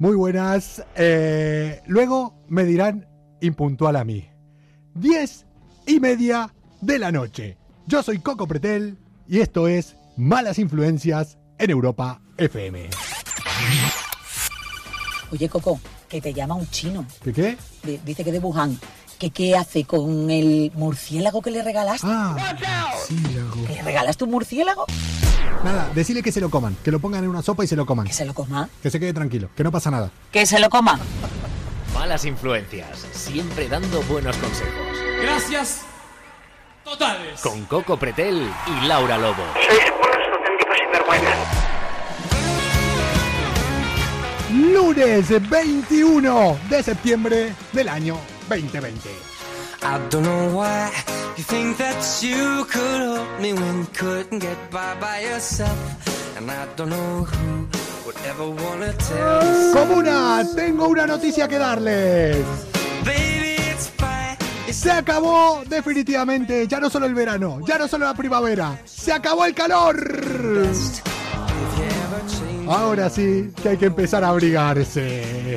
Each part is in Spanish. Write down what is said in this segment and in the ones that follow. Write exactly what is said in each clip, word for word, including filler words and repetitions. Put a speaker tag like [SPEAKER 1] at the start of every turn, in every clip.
[SPEAKER 1] Muy buenas. Eh, luego me dirán impuntual a mí. Diez y media de la noche. Yo soy Coco Pretel y esto es Malas Influencias en Europa F M.
[SPEAKER 2] Oye, Coco, que te llama un chino.
[SPEAKER 1] ¿Qué qué?
[SPEAKER 2] D- dice que de Wuhan. ¿Que qué hace con el murciélago que le regalaste?
[SPEAKER 1] Ah, murciélago.
[SPEAKER 2] ¿Que le regalaste un murciélago?
[SPEAKER 1] Nada, decirle que se lo coman, que lo pongan en una sopa y se lo coman.
[SPEAKER 2] Que se lo coma.
[SPEAKER 1] Que se quede tranquilo, que no pasa nada.
[SPEAKER 2] Que se lo coma.
[SPEAKER 3] Malas Influencias, siempre dando buenos consejos.
[SPEAKER 4] Gracias totales.
[SPEAKER 3] Con Coco Pretel y Laura Lobo.
[SPEAKER 5] Sois unos auténticos sinvergüenzas.
[SPEAKER 1] Lunes veintiuno de septiembre del año veinte veinte.
[SPEAKER 6] I don't know why you think that you could help me when you couldn't get by by yourself. And I don't know who would ever wanna tell.
[SPEAKER 1] Comuna, tengo una noticia que darles.
[SPEAKER 6] Baby, it's fine.
[SPEAKER 1] Se acabó definitivamente, ya no solo el verano, ya no solo la primavera, se acabó el calor. Ahora sí que hay que empezar a abrigarse.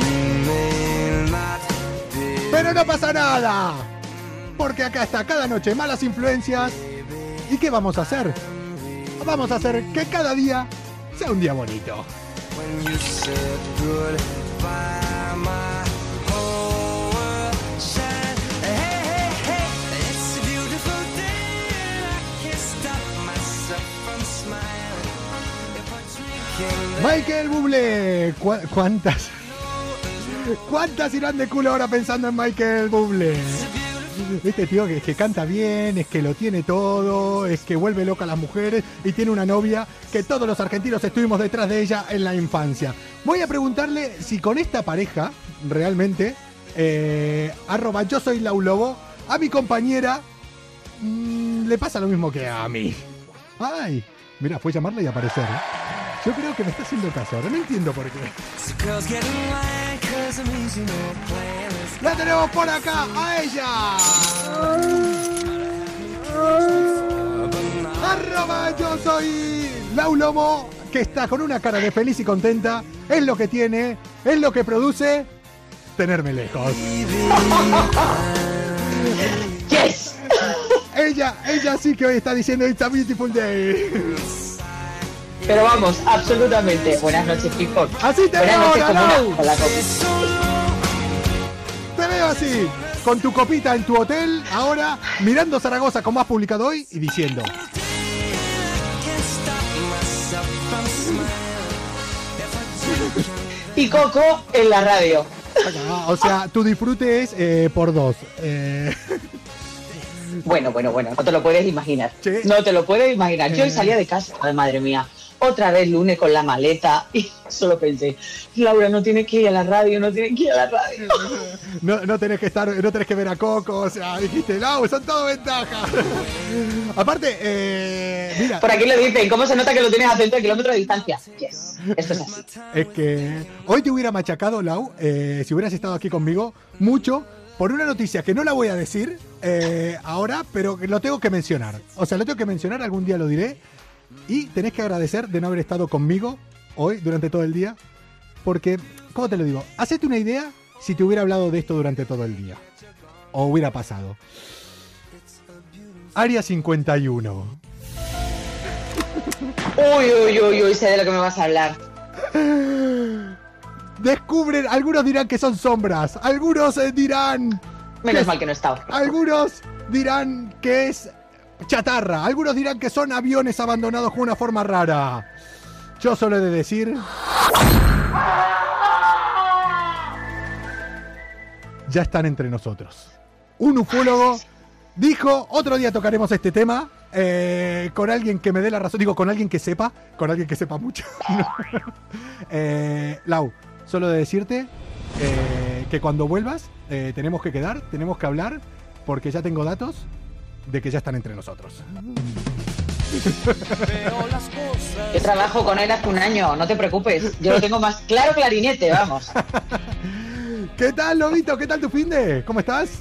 [SPEAKER 1] Pero no pasa nada, porque acá está cada noche Malas Influencias. ¿Y qué vamos a hacer? Vamos a hacer que cada día sea un día bonito.
[SPEAKER 6] When you said goodbye, my whole world shined. Hey, hey, hey, it's a beautiful day and I can't stop myself from smiling. If I drink in
[SPEAKER 1] Michael Bublé, ¿Cu- ¿cuántas? ¿Cuántas irán de culo ahora pensando en Michael Bublé? Este tío que, que canta bien, es que lo tiene todo, es que vuelve loca a las mujeres y tiene una novia que todos los argentinos estuvimos detrás de ella en la infancia. Voy a preguntarle si con esta pareja, realmente, eh, arroba yo soy Lau Lobo, a mi compañera mmm, le pasa lo mismo que a mí. Ay, mira, fue llamarla y aparecer, ¿eh? Yo creo que me está haciendo caso, ahora no entiendo por qué. La tenemos por acá, a ella. Arroba yo soy Lau Lobo, que está con una cara de feliz y contenta. Es lo que tiene, es lo que produce tenerme lejos.
[SPEAKER 2] ¡Yes!
[SPEAKER 1] Ella, ella sí que hoy está diciendo It's a beautiful day.
[SPEAKER 7] Pero vamos, absolutamente. Buenas noches, chicos.
[SPEAKER 1] Así te
[SPEAKER 7] Buenas
[SPEAKER 1] veo
[SPEAKER 7] noches,
[SPEAKER 1] ahora,
[SPEAKER 7] Comuna.
[SPEAKER 1] Lau.
[SPEAKER 7] Hola, Coco.
[SPEAKER 1] Te veo así, con tu copita en tu hotel, ahora mirando Zaragoza como has publicado hoy y diciendo:
[SPEAKER 7] Y Coco en la radio.
[SPEAKER 1] o sea, tu disfrute es eh, por dos. Eh,
[SPEAKER 7] Bueno, bueno, bueno, no te lo puedes imaginar.
[SPEAKER 1] Sí.
[SPEAKER 7] No te lo puedes imaginar. Yo hoy salía de casa, ay, madre mía, otra vez lunes con la maleta y solo pensé, Laura, no tienes que ir a la radio, no tienes que ir a la radio.
[SPEAKER 1] no, no tenés que estar, no tenés que ver a Coco, o sea, dijiste, Lau, son todo ventajas. Aparte, eh, mira,
[SPEAKER 7] Por aquí lo dicen, ¿cómo se nota que lo tienes a treinta kilómetros de distancia? Yes, esto es así.
[SPEAKER 1] es que hoy te hubiera machacado, Lau, eh, si hubieras estado aquí conmigo, mucho, por una noticia que no la voy a decir eh, ahora, pero que lo tengo que mencionar. O sea, lo tengo que mencionar, algún día lo diré. Y tenés que agradecer de no haber estado conmigo hoy, durante todo el día. Porque, ¿cómo te lo digo? Hacete una idea si te hubiera hablado de esto durante todo el día. O hubiera pasado. Área cincuenta y uno.
[SPEAKER 7] Uy, uy, uy, uy, sé de lo que me vas a hablar.
[SPEAKER 1] Descubren, algunos dirán que son sombras. Algunos eh, dirán...
[SPEAKER 7] Menos
[SPEAKER 1] que-
[SPEAKER 7] mal que no he estado.
[SPEAKER 1] Algunos dirán que es chatarra. Algunos dirán que son aviones abandonados con una forma rara. Yo solo he de decir... Ya están entre nosotros. Un ufólogo dijo, otro día tocaremos este tema, eh, con alguien que me dé la razón, digo, con alguien que sepa, con alguien que sepa mucho. eh, Lau, solo de decirte eh, que cuando vuelvas eh, tenemos que quedar, tenemos que hablar, porque ya tengo datos de que ya están entre nosotros.
[SPEAKER 7] Yo trabajo con él hace un año, no te preocupes. Yo lo tengo más claro clarinete, vamos.
[SPEAKER 1] ¿Qué tal, Lobito? ¿Qué tal tu finde? ¿Cómo estás?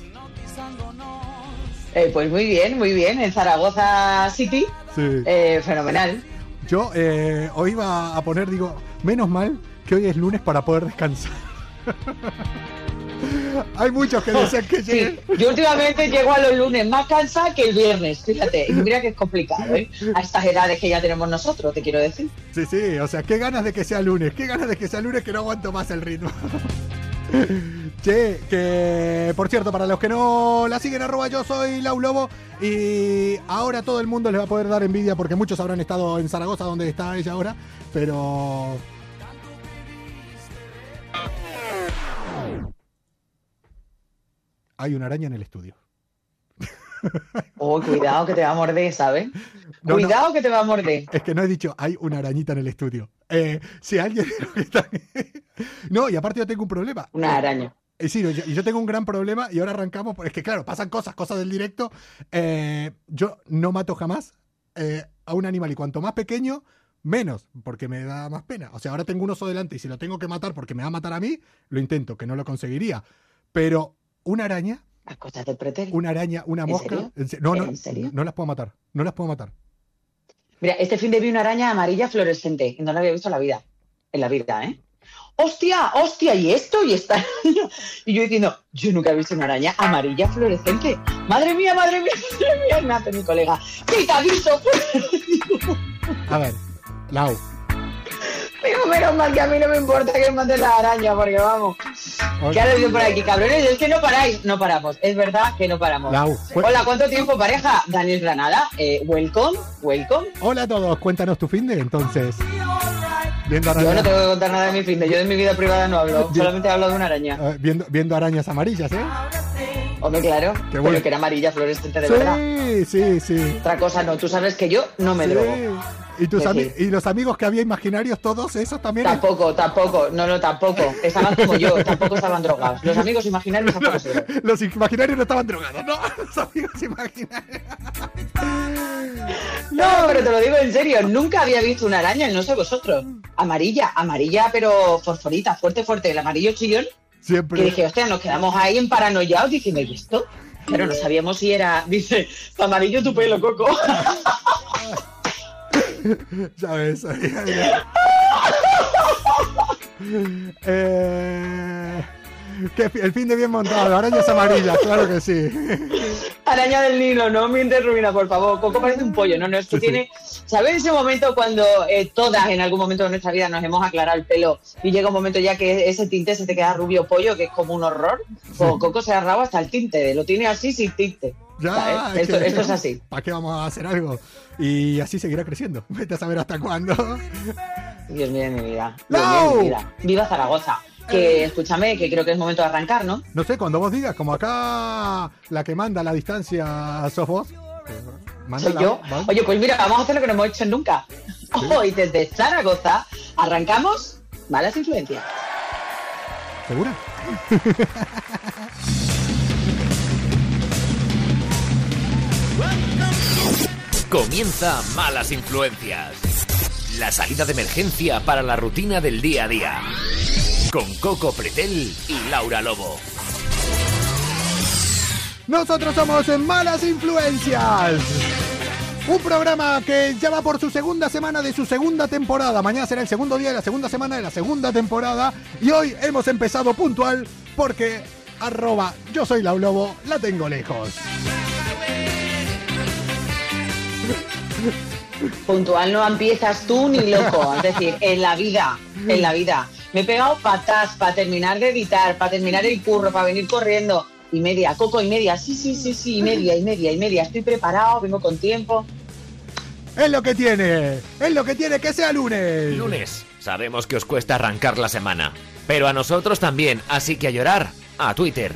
[SPEAKER 7] Eh, pues muy bien, muy bien. En Zaragoza City,
[SPEAKER 1] Sí.
[SPEAKER 7] eh, fenomenal.
[SPEAKER 1] Yo eh, hoy iba a poner, digo, menos mal que hoy es lunes para poder descansar. Hay muchos que dicen que
[SPEAKER 7] Sí,
[SPEAKER 1] lleguen.
[SPEAKER 7] yo últimamente llego a los lunes más cansada que el viernes, fíjate. Y mira que es complicado, ¿eh? A estas edades que ya tenemos nosotros, te quiero decir.
[SPEAKER 1] Sí, sí, o sea, qué ganas de que sea lunes, qué ganas de que sea lunes que no aguanto más el ritmo. Che, que por cierto, para los que no la siguen, arroba yo soy Lau Lobo. Y ahora todo el mundo les va a poder dar envidia porque muchos habrán estado en Zaragoza, donde está ella ahora. Pero... hay una araña en el estudio.
[SPEAKER 7] Oh, cuidado que te va a morder, ¿sabes?
[SPEAKER 1] No,
[SPEAKER 7] Cuidado
[SPEAKER 1] no.
[SPEAKER 7] que te va a morder.
[SPEAKER 1] Es que no he dicho, hay una arañita en el estudio. Eh, si alguien... No, y aparte yo tengo un problema.
[SPEAKER 7] Una araña.
[SPEAKER 1] Eh, sí, yo, y yo tengo un gran problema y ahora arrancamos. Es que claro, pasan cosas, cosas del directo. Eh, yo no mato jamás eh, a un animal y cuanto más pequeño, menos, porque me da más pena. O sea, ahora tengo un oso delante y si lo tengo que matar porque me va a matar a mí, lo intento, que no lo conseguiría. Pero una araña...
[SPEAKER 7] Las cosas del pretérito.
[SPEAKER 1] Una araña, una
[SPEAKER 7] ¿En
[SPEAKER 1] mosca.
[SPEAKER 7] serio?
[SPEAKER 1] en se- No, no,
[SPEAKER 7] ¿En serio?
[SPEAKER 1] no las puedo matar. No las puedo matar.
[SPEAKER 7] Mira, este fin de vi una araña amarilla fluorescente y no la había visto en la vida. En la vida, ¿eh? ¡Hostia! ¡Hostia! ¿Y esto? ¿Y esta araña? Y yo diciendo, yo nunca he visto una araña amarilla fluorescente. ¡Madre mía, madre mía, madre mía! Me hace mi colega. ¿Qué te ha visto?
[SPEAKER 1] A ver, Lau.
[SPEAKER 7] Digo, menos mal que a mí no me importa que maten la araña, porque vamos. ¿Qué ha habido por aquí, cabrones? Es que no paráis. No paramos. Es verdad que no paramos.
[SPEAKER 1] Lau, cu-
[SPEAKER 7] Hola, ¿cuánto tiempo, pareja? Daniel Granada, eh, welcome, welcome.
[SPEAKER 1] Hola a todos, cuéntanos tu fin de entonces. Viendo
[SPEAKER 7] Yo no
[SPEAKER 1] arañas,
[SPEAKER 7] tengo que contar nada de mi fin de. Yo de mi vida privada no hablo. Solamente hablo de una araña.
[SPEAKER 1] eh, viendo, viendo arañas amarillas, ¿eh?
[SPEAKER 7] Hombre, claro.
[SPEAKER 1] Qué
[SPEAKER 7] Pero
[SPEAKER 1] bueno.
[SPEAKER 7] que era amarilla fluorescente de verdad.
[SPEAKER 1] Sí, sí, sí.
[SPEAKER 7] Otra cosa no. Tú sabes que yo no me
[SPEAKER 1] Sí.
[SPEAKER 7] drogo.
[SPEAKER 1] ¿Y, tus
[SPEAKER 7] Sí,
[SPEAKER 1] ami-
[SPEAKER 7] sí.
[SPEAKER 1] y los amigos que había imaginarios, todos esos también?
[SPEAKER 7] Tampoco, tampoco. No, no, tampoco. Estaban como yo. Tampoco estaban drogados. Los amigos imaginarios tampoco se drogan.
[SPEAKER 1] Los imaginarios no estaban drogados, no, los amigos imaginarios.
[SPEAKER 7] No, pero te lo digo en serio. Nunca había visto una araña, no sé vosotros. Amarilla, amarilla, pero fosforita, fuerte, fuerte. El amarillo chillón. Que
[SPEAKER 1] Siempre.
[SPEAKER 7] dije, hostia, nos quedamos ahí emparanoiados diciendo, ¿y esto? Pero no sabíamos si era, dice, amarillo tu pelo, Coco.
[SPEAKER 1] ¿Sabes? eh, que fi- el fin de bien montado, arañas amarillas, claro que sí.
[SPEAKER 7] Araña del Nilo, no mientes, Rubina, por favor. Coco parece un pollo, no, no, es que
[SPEAKER 1] Sí, sí.
[SPEAKER 7] tiene... ¿Sabes ese momento cuando eh, todas en algún momento de nuestra vida nos hemos aclarado el pelo y llega un momento ya que ese tinte se te queda rubio pollo, que es como un horror? Pues Coco se ha agarrado hasta el tinte, lo tiene así sin tinte.
[SPEAKER 1] Ya,
[SPEAKER 7] ¿sabes?
[SPEAKER 1] es
[SPEAKER 7] Esto,
[SPEAKER 1] que-
[SPEAKER 7] esto es así.
[SPEAKER 1] ¿Para qué vamos a hacer algo? Y así seguirá creciendo. Vete a saber hasta cuándo.
[SPEAKER 7] Dios mío de mi vida. Dios
[SPEAKER 1] ¡No!
[SPEAKER 7] mío de mi vida. Viva Zaragoza. Que escúchame, que creo que es momento de arrancar, ¿no?
[SPEAKER 1] No sé, cuando vos digas, como acá la que manda la distancia sos vos.
[SPEAKER 7] Soy yo.
[SPEAKER 1] ¿vale?
[SPEAKER 7] Oye, pues mira, vamos a hacer lo que no hemos hecho nunca. Hoy desde Zaragoza arrancamos Malas Influencias.
[SPEAKER 1] ¿Segura?
[SPEAKER 3] Comienza Malas Influencias. La salida de emergencia para la rutina del día a día. Con Coco Pretel y Laura Lobo.
[SPEAKER 1] Nosotros somos Malas Influencias. Un programa que ya va por su segunda semana de su segunda temporada. Mañana será el segundo día de la segunda semana de la segunda temporada. Y hoy hemos empezado puntual porque arroba yo soy Lau Lobo, la tengo lejos.
[SPEAKER 7] Puntual no empiezas tú ni loco. Es decir, en la vida, en la vida. Me he pegado patas para terminar de editar, para terminar el curro, para venir corriendo. Y media, Coco, y media. Sí, sí, sí, sí, y media, y media, y media. Estoy preparado, vengo con tiempo.
[SPEAKER 1] Es lo que tiene, es lo que tiene que sea lunes.
[SPEAKER 3] Lunes. Sabemos que os cuesta arrancar la semana. Pero a nosotros también, así que a llorar, a Twitter.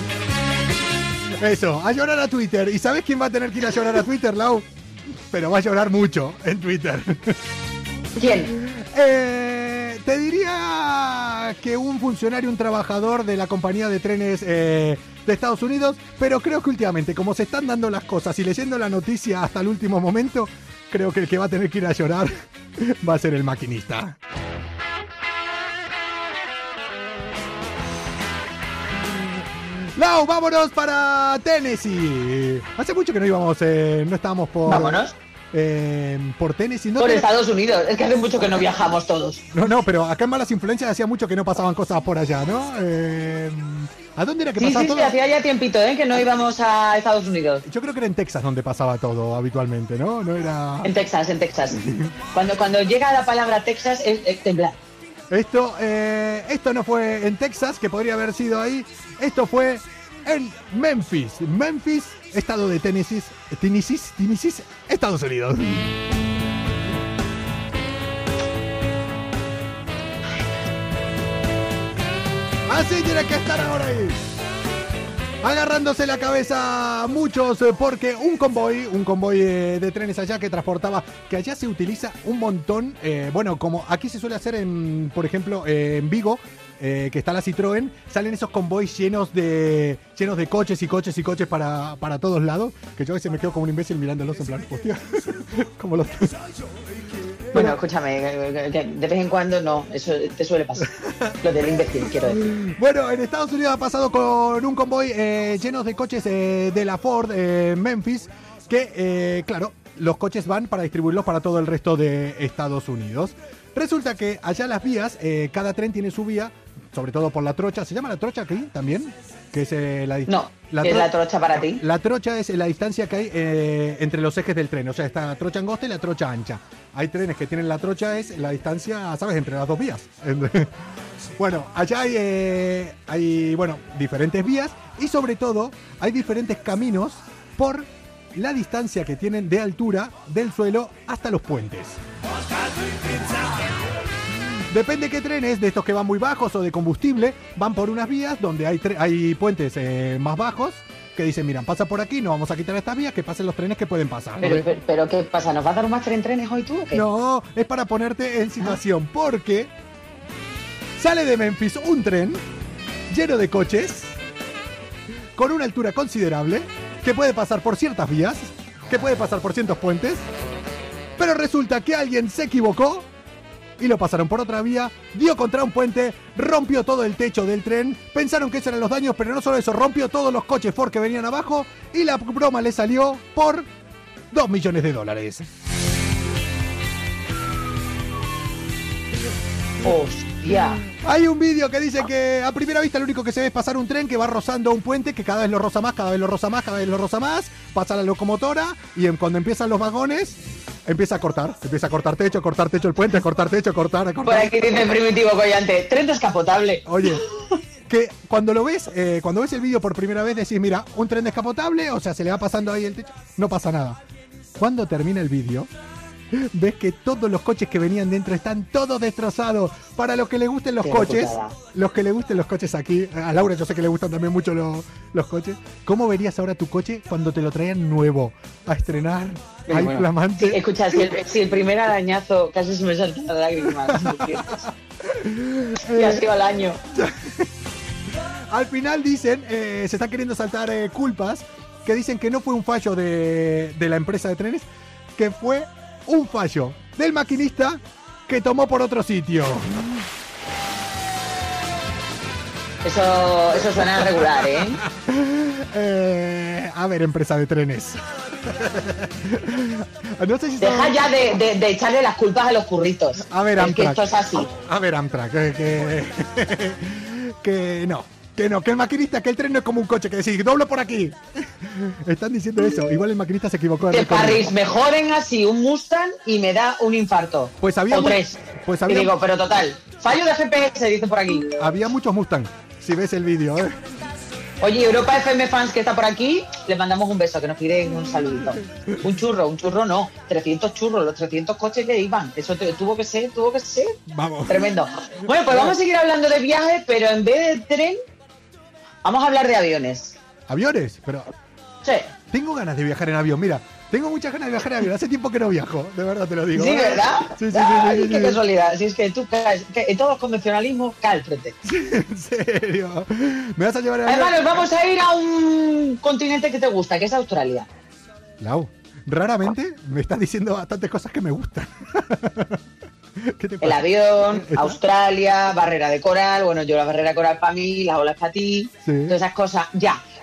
[SPEAKER 1] Eso, a llorar a Twitter. ¿Y sabes quién va a tener que ir a llorar a Twitter, Lau? Pero va a llorar mucho en Twitter.
[SPEAKER 7] ¿Quién?
[SPEAKER 1] Eh, te diría que un funcionario, un trabajador de la compañía de trenes eh, de Estados Unidos, pero creo que últimamente, como se están dando las cosas y leyendo la noticia hasta el último momento, creo que el que va a tener que ir a llorar va a ser el maquinista. Lau, vámonos para Tennessee. Hace mucho que no íbamos, eh, no estábamos por...
[SPEAKER 7] Vámonos.
[SPEAKER 1] eh, por Tennessee. No
[SPEAKER 7] Por
[SPEAKER 1] te-
[SPEAKER 7] Estados Unidos. Es que hace mucho que no viajamos todos.
[SPEAKER 1] No, no, pero acá en Malas Influencias hacía mucho que no pasaban cosas por allá, ¿no? Eh, ¿A dónde era que
[SPEAKER 7] Sí,
[SPEAKER 1] pasaba
[SPEAKER 7] sí,
[SPEAKER 1] todo?
[SPEAKER 7] sí, hacía ya tiempito, ¿eh? Que no íbamos a Estados Unidos.
[SPEAKER 1] Yo creo que era en Texas donde pasaba todo habitualmente, ¿no? No era...
[SPEAKER 7] En Texas, en Texas. Cuando, cuando llega la palabra Texas es, es temblar.
[SPEAKER 1] Esto, eh, esto no fue en Texas, que podría haber sido ahí. Esto fue en Memphis. Memphis, estado de Tennessee, Tennessee, Tennessee, Estados Unidos. Así tiene que estar ahora ahí. Agarrándose la cabeza muchos eh, porque un convoy, un convoy eh, de trenes allá que transportaba, que allá se utiliza un montón, eh, bueno, como aquí se suele hacer en, por ejemplo, eh, en Vigo, eh, que está la Citroën, salen esos convoys llenos de llenos de coches y coches y coches para, para todos lados, que yo a veces me quedo como un imbécil mirándolos en plan, hostia, como los...
[SPEAKER 7] Bueno, escúchame, que- que de vez en cuando no, eso te suele pasar. Lo del imbécil, quiero decir.
[SPEAKER 1] Bueno, en Estados Unidos ha pasado con un convoy eh, llenos de coches eh, de la Ford en Memphis, que, eh, claro, los coches van para distribuirlos para todo el resto de Estados Unidos. Resulta que allá las vías, eh, cada tren tiene su vía, sobre todo por la trocha. ¿Se llama la trocha aquí también? Que es eh, la,
[SPEAKER 7] No,
[SPEAKER 1] la
[SPEAKER 7] es
[SPEAKER 1] tro-
[SPEAKER 7] la trocha para ti.
[SPEAKER 1] La trocha es la distancia que hay eh, entre los ejes del tren. O sea, está la trocha angosta y la trocha ancha. Hay trenes que tienen la trocha, es la distancia, ¿sabes?, entre las dos vías. Bueno, allá hay, eh, hay bueno, diferentes vías y sobre todo hay diferentes caminos por la distancia que tienen de altura del suelo hasta los puentes. Depende qué trenes, de estos que van muy bajos o de combustible, van por unas vías donde hay, tre- hay puentes eh, más bajos que dicen, mira, pasa por aquí, no vamos a quitar estas vías, que pasen los trenes que pueden pasar.
[SPEAKER 7] Pero, pero, pero ¿qué pasa? ¿Nos va a dar un máster en trenes hoy tú o qué?
[SPEAKER 1] No, es para ponerte en situación, porque sale de Memphis un tren lleno de coches, con una altura considerable, que puede pasar por ciertas vías, que puede pasar por ciertos puentes, pero resulta que alguien se equivocó y lo pasaron por otra vía, dio contra un puente, rompió todo el techo del tren, pensaron que esos eran los daños, pero no solo eso, rompió todos los coches Ford que venían abajo y la broma le salió por dos millones de dólares.
[SPEAKER 7] ¡Hostia!
[SPEAKER 1] Hay un vídeo que dice que a primera vista lo único que se ve es pasar un tren que va rozando un puente, que cada vez lo roza más, cada vez lo roza más, cada vez lo roza más, pasa la locomotora y en- cuando empiezan los vagones empieza a cortar, empieza a cortar techo, cortar techo el puente, cortar techo, cortar,
[SPEAKER 7] Por
[SPEAKER 1] cortar.
[SPEAKER 7] aquí dice Primitivo Collante, tren descapotable.
[SPEAKER 1] Oye, que cuando lo ves, eh, cuando ves el vídeo por primera vez decís, mira, un tren descapotable, o sea, se le va pasando ahí el techo, no pasa nada. Cuando termina el vídeo, ves que todos los coches que venían dentro están todos destrozados. Para los que les gusten los
[SPEAKER 7] Qué
[SPEAKER 1] coches,
[SPEAKER 7] putada.
[SPEAKER 1] los que le gusten los coches aquí, a Laura yo sé que le gustan también mucho los, los coches. ¿Cómo verías ahora tu coche cuando te lo traían nuevo a estrenar?
[SPEAKER 7] Sí,
[SPEAKER 1] Ahí
[SPEAKER 7] bueno.
[SPEAKER 1] flamante.
[SPEAKER 7] Sí, escucha, si el, si el primer arañazo casi se me saltan las lágrimas. Y ha sido al año.
[SPEAKER 1] Al final dicen, eh, se están queriendo saltar eh, culpas, que dicen que no fue un fallo de, de la empresa de trenes, que fue un fallo del maquinista que tomó por otro sitio.
[SPEAKER 7] Eso, eso suena regular, ¿eh?
[SPEAKER 1] Eh, a ver, empresa de trenes. No sé si
[SPEAKER 7] Deja
[SPEAKER 1] saben-
[SPEAKER 7] ya de, de- de echarle las culpas a los curritos.
[SPEAKER 1] A ver,
[SPEAKER 7] es que
[SPEAKER 1] Amtrak.
[SPEAKER 7] esto es así.
[SPEAKER 1] A ver, Amtrak, que, que, que no, que no, que el maquinista, que el tren no es como un coche, que decir, doblo por aquí. Están diciendo eso. Igual el maquinista se equivocó de
[SPEAKER 7] Que
[SPEAKER 1] recorrido.
[SPEAKER 7] Parris mejoren así un Mustang y me da un infarto.
[SPEAKER 1] Pues había
[SPEAKER 7] o
[SPEAKER 1] mu-
[SPEAKER 7] tres.
[SPEAKER 1] pues
[SPEAKER 7] Y
[SPEAKER 1] había-
[SPEAKER 7] digo, pero total, fallo de G P S, dice por aquí.
[SPEAKER 1] Había muchos Mustang, si ves el vídeo, ¿eh?
[SPEAKER 7] Oye, Europa F M Fans que está por aquí, les mandamos un beso, que nos piden un saludito. Un churro, un churro no, trescientos churros, los trescientos coches que iban. Eso te- tuvo que ser, tuvo que ser.
[SPEAKER 1] Vamos.
[SPEAKER 7] Tremendo. Bueno, pues vamos a seguir hablando de viajes, pero en vez de tren, vamos a hablar de aviones.
[SPEAKER 1] Aviones, pero
[SPEAKER 7] Sí,
[SPEAKER 1] tengo ganas de viajar en avión, mira. Tengo muchas ganas de viajar en avión. Hace tiempo que no viajo, de verdad te lo digo.
[SPEAKER 7] sí,
[SPEAKER 1] ¿eh?
[SPEAKER 7] ¿verdad?
[SPEAKER 1] Sí, sí, sí,
[SPEAKER 7] Ay,
[SPEAKER 1] sí, sí,
[SPEAKER 7] qué
[SPEAKER 1] sí.
[SPEAKER 7] casualidad. Si es que tú caes, que en todos los convencionalismos cae al frente.
[SPEAKER 1] En serio. Me vas a llevar en avión.
[SPEAKER 7] Además, nos vamos a ir a un continente que te gusta, que es Australia.
[SPEAKER 1] Lau, raramente me estás diciendo bastantes cosas que me gustan. ¿Qué te
[SPEAKER 7] El
[SPEAKER 1] pasa?
[SPEAKER 7] avión,
[SPEAKER 1] ¿Está?
[SPEAKER 7] Australia, barrera de coral. Bueno, yo la barrera de coral para mí, las olas para ti,
[SPEAKER 1] Sí.
[SPEAKER 7] todas esas cosas. Ya.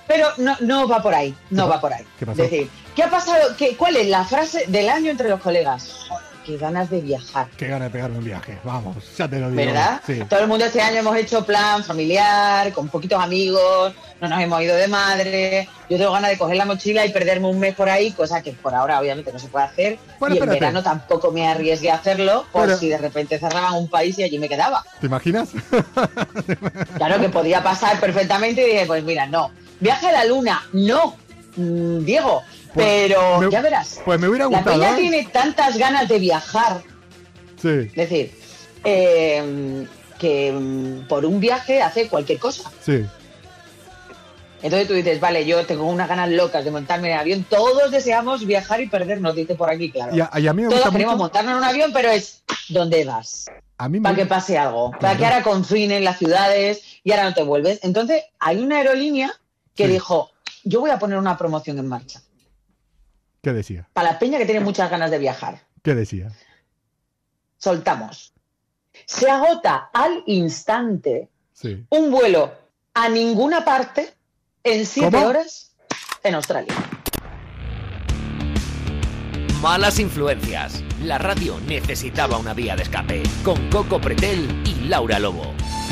[SPEAKER 7] Pero no, no va por ahí, no va por ahí.
[SPEAKER 1] ¿Qué pasó?
[SPEAKER 7] Es decir, ¿qué ha pasado? ¿Qué, ¿Cuál es la frase del año entre los colegas? Joder, qué ganas de viajar.
[SPEAKER 1] Qué ganas de pegarme un viaje, vamos, ya te lo digo.
[SPEAKER 7] ¿Verdad?
[SPEAKER 1] Sí.
[SPEAKER 7] Todo el mundo este año hemos hecho plan familiar, con poquitos amigos, no nos hemos ido de madre. Yo tengo ganas de coger la mochila y perderme un mes por ahí, cosa que por ahora obviamente no se puede hacer.
[SPEAKER 1] Bueno,
[SPEAKER 7] y en
[SPEAKER 1] espérate.
[SPEAKER 7] verano tampoco me arriesgué a hacerlo, por
[SPEAKER 1] Pero-
[SPEAKER 7] si de repente cerraban un país y allí me quedaba.
[SPEAKER 1] ¿Te imaginas?
[SPEAKER 7] Claro que podía pasar perfectamente y dije, pues mira, no. Viaje a la luna, no, mm, Diego,
[SPEAKER 1] Pues
[SPEAKER 7] pero
[SPEAKER 1] me-
[SPEAKER 7] ya verás.
[SPEAKER 1] Pues me hubiera
[SPEAKER 7] La
[SPEAKER 1] gustado.
[SPEAKER 7] peña
[SPEAKER 1] ¿eh?
[SPEAKER 7] tiene tantas ganas de viajar,
[SPEAKER 1] Sí,
[SPEAKER 7] es decir, eh, que mm, por un viaje hace cualquier cosa.
[SPEAKER 1] sí.
[SPEAKER 7] Entonces tú dices, vale, yo tengo unas ganas locas de montarme en el avión. Todos deseamos viajar y perdernos, dice por aquí, claro.
[SPEAKER 1] Y a, y a mí me
[SPEAKER 7] Todos
[SPEAKER 1] gusta
[SPEAKER 7] queremos
[SPEAKER 1] mucho.
[SPEAKER 7] montarnos en un avión, pero es ¿dónde vas?
[SPEAKER 1] A mí me
[SPEAKER 7] Para que pase algo, para
[SPEAKER 1] Claro.
[SPEAKER 7] que ahora confinen las ciudades y ahora no te vuelves. Entonces hay una aerolínea que
[SPEAKER 1] Sí.
[SPEAKER 7] dijo, yo voy a poner una promoción en marcha.
[SPEAKER 1] ¿Qué decía?
[SPEAKER 7] Para la peña que tiene muchas ganas de viajar.
[SPEAKER 1] ¿Qué decía?
[SPEAKER 7] Soltamos. Se agota al instante
[SPEAKER 1] Sí.
[SPEAKER 7] un vuelo a ninguna parte en siete
[SPEAKER 1] ¿Cómo?
[SPEAKER 7] horas en Australia.
[SPEAKER 3] Malas influencias. La radio necesitaba una vía de escape. Con Coco Pretel y Laura Lobo.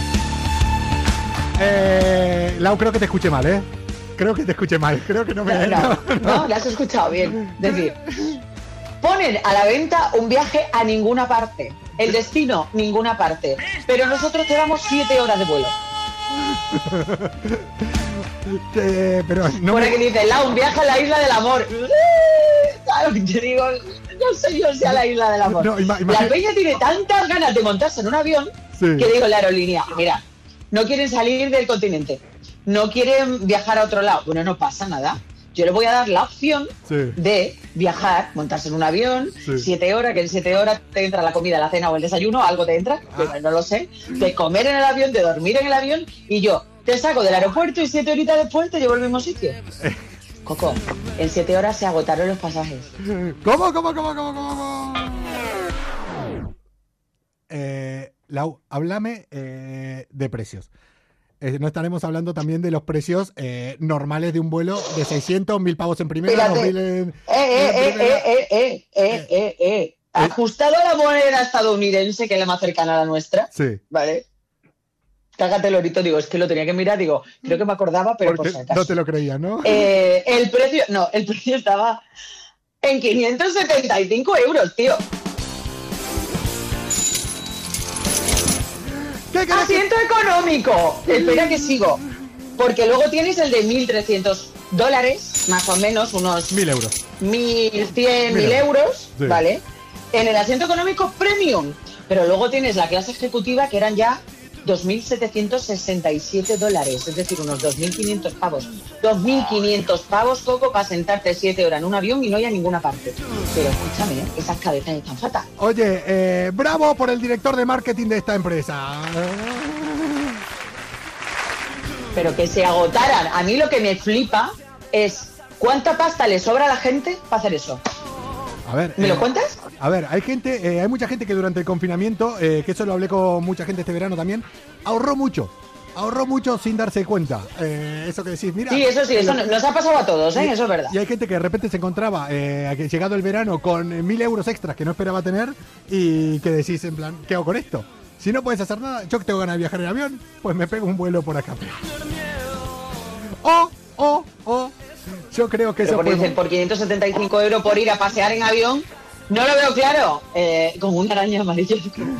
[SPEAKER 1] Eh, Lau, creo que te escuché mal, ¿eh? Creo que te escuché mal. Creo que no me...
[SPEAKER 7] No, no, no, la has escuchado bien. Es decir, ponen a la venta un viaje a ninguna parte. El destino, ninguna parte. Pero nosotros te damos siete horas de vuelo.
[SPEAKER 1] Eh, pero no
[SPEAKER 7] Por
[SPEAKER 1] me...
[SPEAKER 7] aquí dice, la, un viaje a la isla del amor. Claro que te digo, no sé yo si a la isla del amor.
[SPEAKER 1] No, ima- imagina-
[SPEAKER 7] La peña tiene tantas ganas de montarse en un avión
[SPEAKER 1] Sí.
[SPEAKER 7] que digo en la aerolínea, mira, no quieren salir del continente, no quieren viajar a otro lado. Bueno, no pasa nada. Yo les voy a dar la opción
[SPEAKER 1] Sí.
[SPEAKER 7] de viajar, montarse en un avión,
[SPEAKER 1] Sí.
[SPEAKER 7] siete horas, que en siete horas te entra la comida, la cena o el desayuno, algo te entra,
[SPEAKER 1] Ah.
[SPEAKER 7] pero no lo sé, de comer en el avión, de dormir en el avión, y yo te saco del aeropuerto y siete horitas después te llevo al mismo sitio. Coco, en siete horas se agotaron los pasajes.
[SPEAKER 1] ¿Cómo, cómo, cómo, cómo, cómo? Eh, Lau, háblame eh, de precios. Eh, no estaremos hablando también de los precios eh, normales de un vuelo de seiscientos, mil pavos en primera,
[SPEAKER 7] Espérate.
[SPEAKER 1] dos mil en...
[SPEAKER 7] Eh, eh,
[SPEAKER 1] en
[SPEAKER 7] eh,
[SPEAKER 1] primera.
[SPEAKER 7] eh, eh, eh, eh, eh, eh. Ajustado a la moneda estadounidense, que es la más cercana a la nuestra,
[SPEAKER 1] Sí.
[SPEAKER 7] ¿vale? Cágate, Lorito, digo, es que lo tenía que mirar, digo, creo que me acordaba, pero
[SPEAKER 1] Porque
[SPEAKER 7] por si acaso.
[SPEAKER 1] no te lo creías, ¿no?
[SPEAKER 7] Eh, el precio, no, el precio estaba en quinientos setenta y cinco euros, tío.
[SPEAKER 1] ¿Qué querés que-
[SPEAKER 7] Asiento económico. Espera que sigo. Porque luego tienes el de mil trescientos dólares, más o menos, unos
[SPEAKER 1] Mil euros.
[SPEAKER 7] mil cien,
[SPEAKER 1] Mil
[SPEAKER 7] mil euros,
[SPEAKER 1] Sí.
[SPEAKER 7] ¿vale? En el asiento económico premium. Pero luego tienes la clase ejecutiva, que eran ya dos mil setecientos sesenta y siete dólares, es decir, unos dos mil quinientos pavos. dos mil quinientos pavos, Coco, para sentarte siete horas en un avión y no ir a ninguna parte. Pero escúchame, ¿eh? Esas cabezas están fatal.
[SPEAKER 1] Oye, eh, bravo por el director de marketing de esta empresa.
[SPEAKER 7] Pero que se agotaran. A mí lo que me flipa es cuánta pasta le sobra a la gente para hacer eso.
[SPEAKER 1] A ver,
[SPEAKER 7] ¿Me
[SPEAKER 1] eh,
[SPEAKER 7] lo cuentas?
[SPEAKER 1] A ver, hay gente, eh, hay mucha gente que durante el confinamiento, eh, que eso lo hablé con mucha gente este verano también, ahorró mucho. Ahorró mucho sin darse cuenta. Eh, eso que decís, mira.
[SPEAKER 7] Sí, eso sí, eso nos ha pasado a todos, ¿eh?
[SPEAKER 1] Y-
[SPEAKER 7] Eso es verdad.
[SPEAKER 1] Y hay gente que de repente se encontraba, eh, que llegado el verano, con eh, mil euros extras que no esperaba tener y que decís en plan, ¿qué hago con esto? Si no puedes hacer nada, yo que tengo ganas de viajar en avión, pues me pego un vuelo por acá. O, o, o, yo creo que
[SPEAKER 7] Pero
[SPEAKER 1] eso
[SPEAKER 7] por,
[SPEAKER 1] fue...
[SPEAKER 7] dicen, por quinientos setenta y cinco euros por ir a pasear en avión, no lo veo claro. Eh, como una araña amarilla.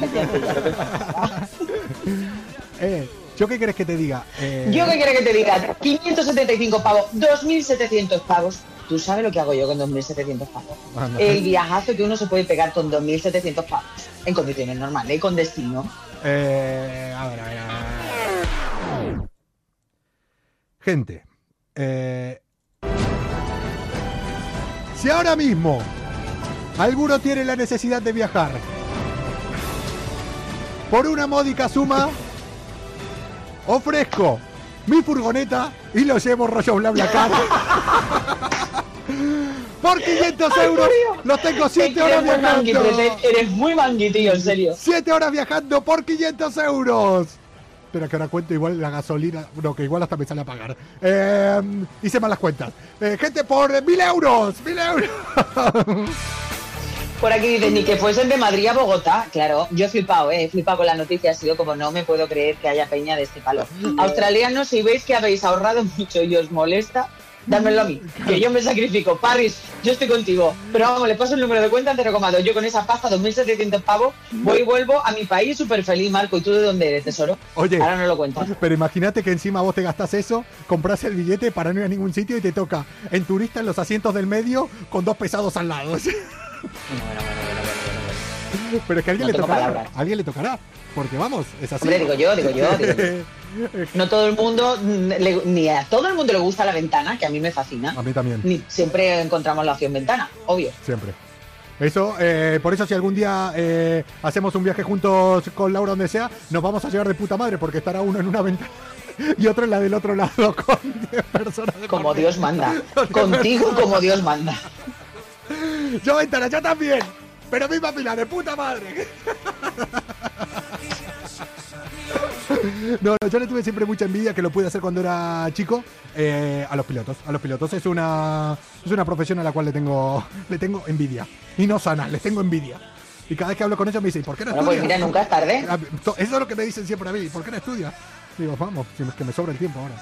[SPEAKER 1] Eh, ¿yo qué quieres que te diga? Eh,
[SPEAKER 7] Yo qué quiero que te diga, quinientos setenta y cinco pavos, dos mil setecientos pavos. ¿Tú sabes lo que hago yo con dos mil setecientos pavos?
[SPEAKER 1] Anda.
[SPEAKER 7] El viajazo que uno se puede pegar con dos mil setecientos pavos. En condiciones normales y con destino.
[SPEAKER 1] Eh, a ver, a ver, a ver. Gente, eh, si ahora mismo alguno tiene la necesidad de viajar por una módica suma, ofrezco mi furgoneta y lo llevo rollo bla bla car. Por quinientos
[SPEAKER 7] Ay,
[SPEAKER 1] euros
[SPEAKER 7] por Dios.
[SPEAKER 1] los tengo
[SPEAKER 7] Es
[SPEAKER 1] siete
[SPEAKER 7] que
[SPEAKER 1] horas
[SPEAKER 7] eres muy mangui,
[SPEAKER 1] viajando.
[SPEAKER 7] Prete, eres muy mangui, tío, en serio.
[SPEAKER 1] siete horas viajando por quinientos euros. Espera que ahora cuento igual la gasolina. No, que igual hasta me sale a pagar. Eh, hice malas cuentas. Eh, gente, por mil euros. Mil euros.
[SPEAKER 7] Por aquí dicen, ni que fuesen de Madrid a Bogotá. Claro, yo he flipado, ¿eh? He flipado con la noticia. Ha sido como, no me puedo creer que haya peña de este palo. Australianos, si veis que habéis ahorrado mucho y os molesta, dámelo a mí, que yo me sacrifico. Parris, yo estoy contigo. Pero vamos, le paso el número de cuenta antes recomado. Yo con esa pasta, dos mil setecientos pavos, voy y vuelvo a mi país súper feliz, Marco. ¿Y tú de dónde eres, tesoro?
[SPEAKER 1] Oye,
[SPEAKER 7] ahora no lo cuentas.
[SPEAKER 1] Pero imagínate que encima vos te gastás eso, compras el billete para no ir a ningún sitio y te toca en turista en los asientos del medio con dos pesados al lado.
[SPEAKER 7] Bueno, bueno, bueno, bueno, bueno, bueno.
[SPEAKER 1] Pero es que a alguien
[SPEAKER 7] No
[SPEAKER 1] le
[SPEAKER 7] tengo
[SPEAKER 1] tocará.
[SPEAKER 7] palabras.
[SPEAKER 1] A alguien le tocará. Porque vamos, es así.
[SPEAKER 7] Hombre, digo yo, digo yo, digo yo. No todo el mundo, le- ni a todo el mundo le gusta la ventana, que a mí me fascina.
[SPEAKER 1] A mí también.
[SPEAKER 7] Ni siempre encontramos la opción ventana, obvio.
[SPEAKER 1] Siempre. Eso, eh, por eso si algún día eh, hacemos un viaje juntos con Laura donde sea, nos vamos a llevar de puta madre porque estará uno en una ventana y otro en la del otro lado con diez personas. De
[SPEAKER 7] Como
[SPEAKER 1] por
[SPEAKER 7] Dios
[SPEAKER 1] medio.
[SPEAKER 7] manda.
[SPEAKER 1] Con diez
[SPEAKER 7] Contigo
[SPEAKER 1] personas.
[SPEAKER 7] como Dios manda.
[SPEAKER 1] Yo ventana, yo también. Pero misma pila, de puta madre. No, no, yo le tuve siempre mucha envidia, que lo pude hacer cuando era chico, eh, a los pilotos. A los pilotos es una es una profesión a la cual le tengo le tengo envidia. Y no sana, les tengo envidia. Y cada vez que hablo con ellos me dicen, ¿por qué no
[SPEAKER 7] Bueno, pues
[SPEAKER 1] estudias?
[SPEAKER 7] mira, nunca es tarde.
[SPEAKER 1] Ah, to- Eso es lo que me dicen siempre a mí, ¿por qué no estudias? Digo, vamos, si es que me sobra el tiempo ahora.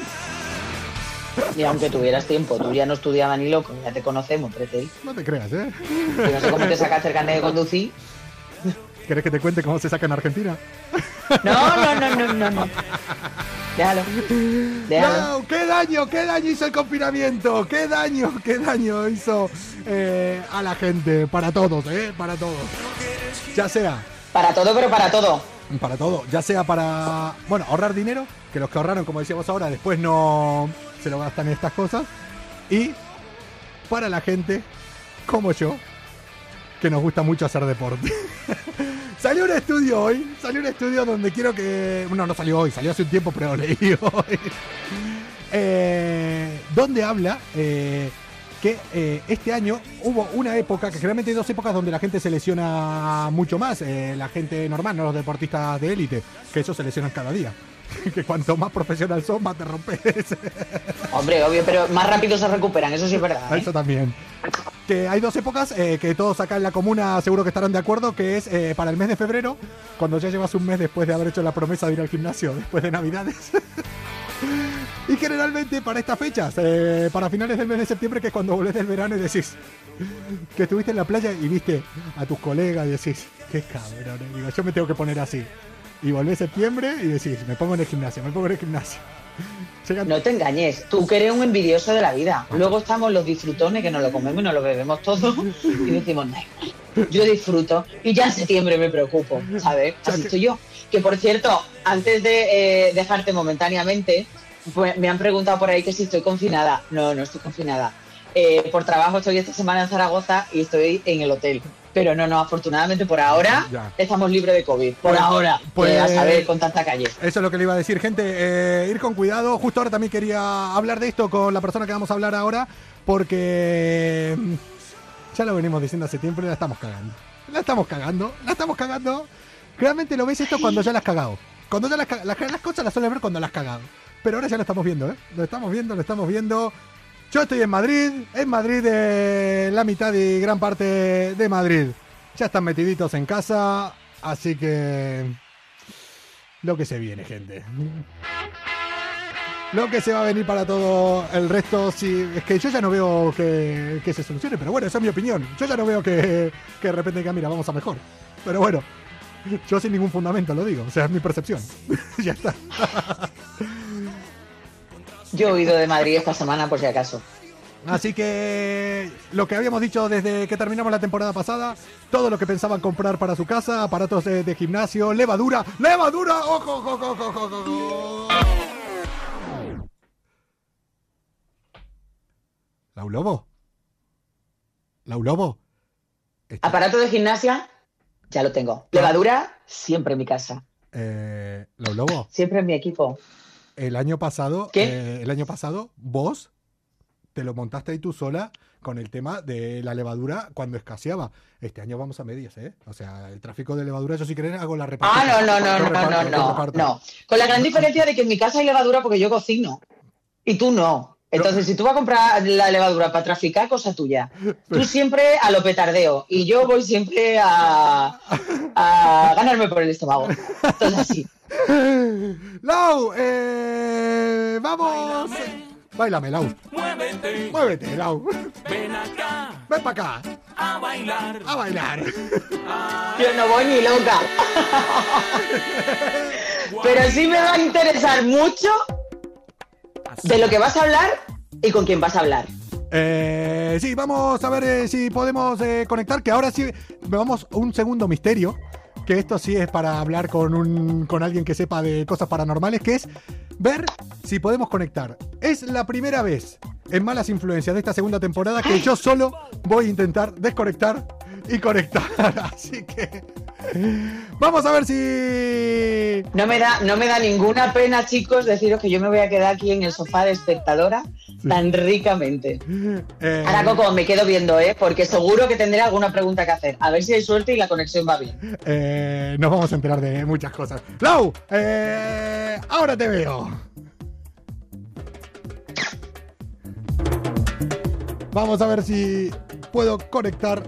[SPEAKER 7] Y aunque tuvieras tiempo, tú ya no estudiabas ni loco, ya te conocemos, Pretel.
[SPEAKER 1] No te creas, ¿eh?
[SPEAKER 7] Yo no sé cómo te sacaste el carnet de conducir.
[SPEAKER 1] ¿Querés que te cuente cómo se saca en Argentina?
[SPEAKER 7] No, no, no, no, no, no. Déjalo. Déjalo.
[SPEAKER 1] No, ¿qué daño, qué daño hizo el confinamiento? ¿Qué daño, qué daño hizo eh, a la gente? Para todos, ¿eh? Para todos. Ya sea,
[SPEAKER 7] Para todo, pero para todo.
[SPEAKER 1] para todo, ya sea para, bueno, ahorrar dinero, que los que ahorraron, como decíamos ahora, después no se lo gastan en estas cosas. Y para la gente, como yo, que nos gusta mucho hacer deporte. Salió un estudio hoy, salió un estudio donde quiero que... No, no salió hoy, salió hace un tiempo, pero lo leí hoy. Eh, donde habla eh, que eh, este año hubo una época, que generalmente hay dos épocas donde la gente se lesiona mucho más. Eh, la gente normal, no los deportistas de élite, que ellos se lesionan cada día. Que cuanto más profesional son, más te rompes.
[SPEAKER 7] Hombre, obvio, pero más rápido se recuperan, eso sí es verdad. ¿eh?
[SPEAKER 1] Eso también. Que hay dos épocas eh, que todos acá en la comuna seguro que estarán de acuerdo, que es eh, para el mes de febrero, cuando ya llevas un mes después de haber hecho la promesa de ir al gimnasio después de Navidades. Y generalmente para estas fechas, eh, para finales del mes de septiembre, que es cuando volvés del verano y decís que estuviste en la playa y viste a tus colegas y decís, qué cabrón, eh. Digo, yo me tengo que poner así. Y volvés septiembre y decís, me pongo en el gimnasio, me pongo en el gimnasio. Llegan...
[SPEAKER 7] No te engañes, tú que eres un envidioso de la vida. Luego estamos los disfrutones que nos lo comemos y nos lo bebemos todo y decimos, no, yo disfruto y ya en septiembre me preocupo, ¿sabes? Así estoy yo. Que por cierto, antes de eh, dejarte momentáneamente, pues me han preguntado por ahí que si estoy confinada. No, no estoy confinada. Eh, por trabajo estoy esta semana en Zaragoza y estoy en el hotel. Pero no, no, afortunadamente por ahora
[SPEAKER 1] Ya.
[SPEAKER 7] estamos libres de COVID. Por
[SPEAKER 1] Pues-
[SPEAKER 7] ahora,
[SPEAKER 1] pues-
[SPEAKER 7] pues, a saber con tanta calle.
[SPEAKER 1] Eso es lo que le iba a decir, gente, eh, ir con cuidado. Justo ahora también quería hablar de esto con la persona que vamos a hablar ahora, porque mm, ya lo venimos diciendo hace tiempo y la estamos cagando. La estamos cagando, la estamos cagando. Realmente lo ves esto cuando ya la has cagado. Cuando ya las, ca- las, las cosas las sueles ver cuando las has cagado. Pero ahora ya lo estamos viendo, ¿eh? Lo estamos viendo, lo estamos viendo. Yo estoy en Madrid, en Madrid eh, la mitad y gran parte de Madrid. Ya están metiditos en casa, así que... Lo que se viene, gente. Lo que se va a venir para todo el resto, sí, es que yo ya no veo que, que se solucione, pero bueno, esa es mi opinión. Yo ya no veo que, que de repente diga, mira, vamos a mejor. Pero bueno, yo sin ningún fundamento lo digo, o sea, es mi percepción. Ya está.
[SPEAKER 7] Yo he oído de Madrid esta semana por si acaso.
[SPEAKER 1] Así que lo que habíamos dicho desde que terminamos la temporada pasada, todo lo que pensaban comprar para su casa, aparatos de, de gimnasio, levadura, levadura, ojo, ojo, ojo, ojo, ojo, ojo. Laulobo. Laulobo. Está-
[SPEAKER 7] Aparato de gimnasia, ya lo tengo. Levadura, siempre en mi casa.
[SPEAKER 1] Eh, Laulobo,
[SPEAKER 7] Siempre en mi equipo.
[SPEAKER 1] el año pasado,
[SPEAKER 7] ¿Qué?
[SPEAKER 1] eh, el año pasado, vos te lo montaste ahí tú sola con el tema de la levadura cuando escaseaba. Este año vamos a medias, ¿eh? O sea, el tráfico de levadura, yo si querés hago la reparto.
[SPEAKER 7] Ah, no, no, no, no, no, no, no, no. Con la gran diferencia de que en mi casa hay levadura porque yo cocino y tú no. Entonces, si tú vas a comprar la levadura para traficar, cosa tuya. Tú siempre a lo petardeo y yo voy siempre a, a ganarme por el estómago. Entonces, así.
[SPEAKER 1] Lau, eh, vamos. Báilame, Lau.
[SPEAKER 4] Muévete,
[SPEAKER 1] Muévete, Lau.
[SPEAKER 4] ven acá
[SPEAKER 1] Ven para acá.
[SPEAKER 4] a bailar.
[SPEAKER 1] A bailar.
[SPEAKER 7] Yo no voy ni loca. Pero sí me va a interesar mucho de lo que vas a hablar y con quién vas a hablar.
[SPEAKER 1] Eh, sí, vamos a ver eh, si podemos eh, conectar, que ahora sí vamos a un segundo misterio, que esto sí es para hablar con un con alguien que sepa de cosas paranormales, que es ver si podemos conectar. Es la primera vez en Malas Influencias de esta segunda temporada que yo solo voy a intentar desconectar y conectar. Así que vamos a ver si...
[SPEAKER 7] No me da, no me da ninguna pena, chicos, deciros que yo me voy a quedar aquí en el sofá de espectadora sí. tan ricamente.
[SPEAKER 1] Eh...
[SPEAKER 7] Ahora, Coco, me quedo viendo, ¿eh? Porque seguro que tendré alguna pregunta que hacer. A ver si hay suerte y la conexión va bien.
[SPEAKER 1] Eh, nos vamos a enterar de muchas cosas. Lau, eh, ahora te veo. Vamos a ver si puedo conectar.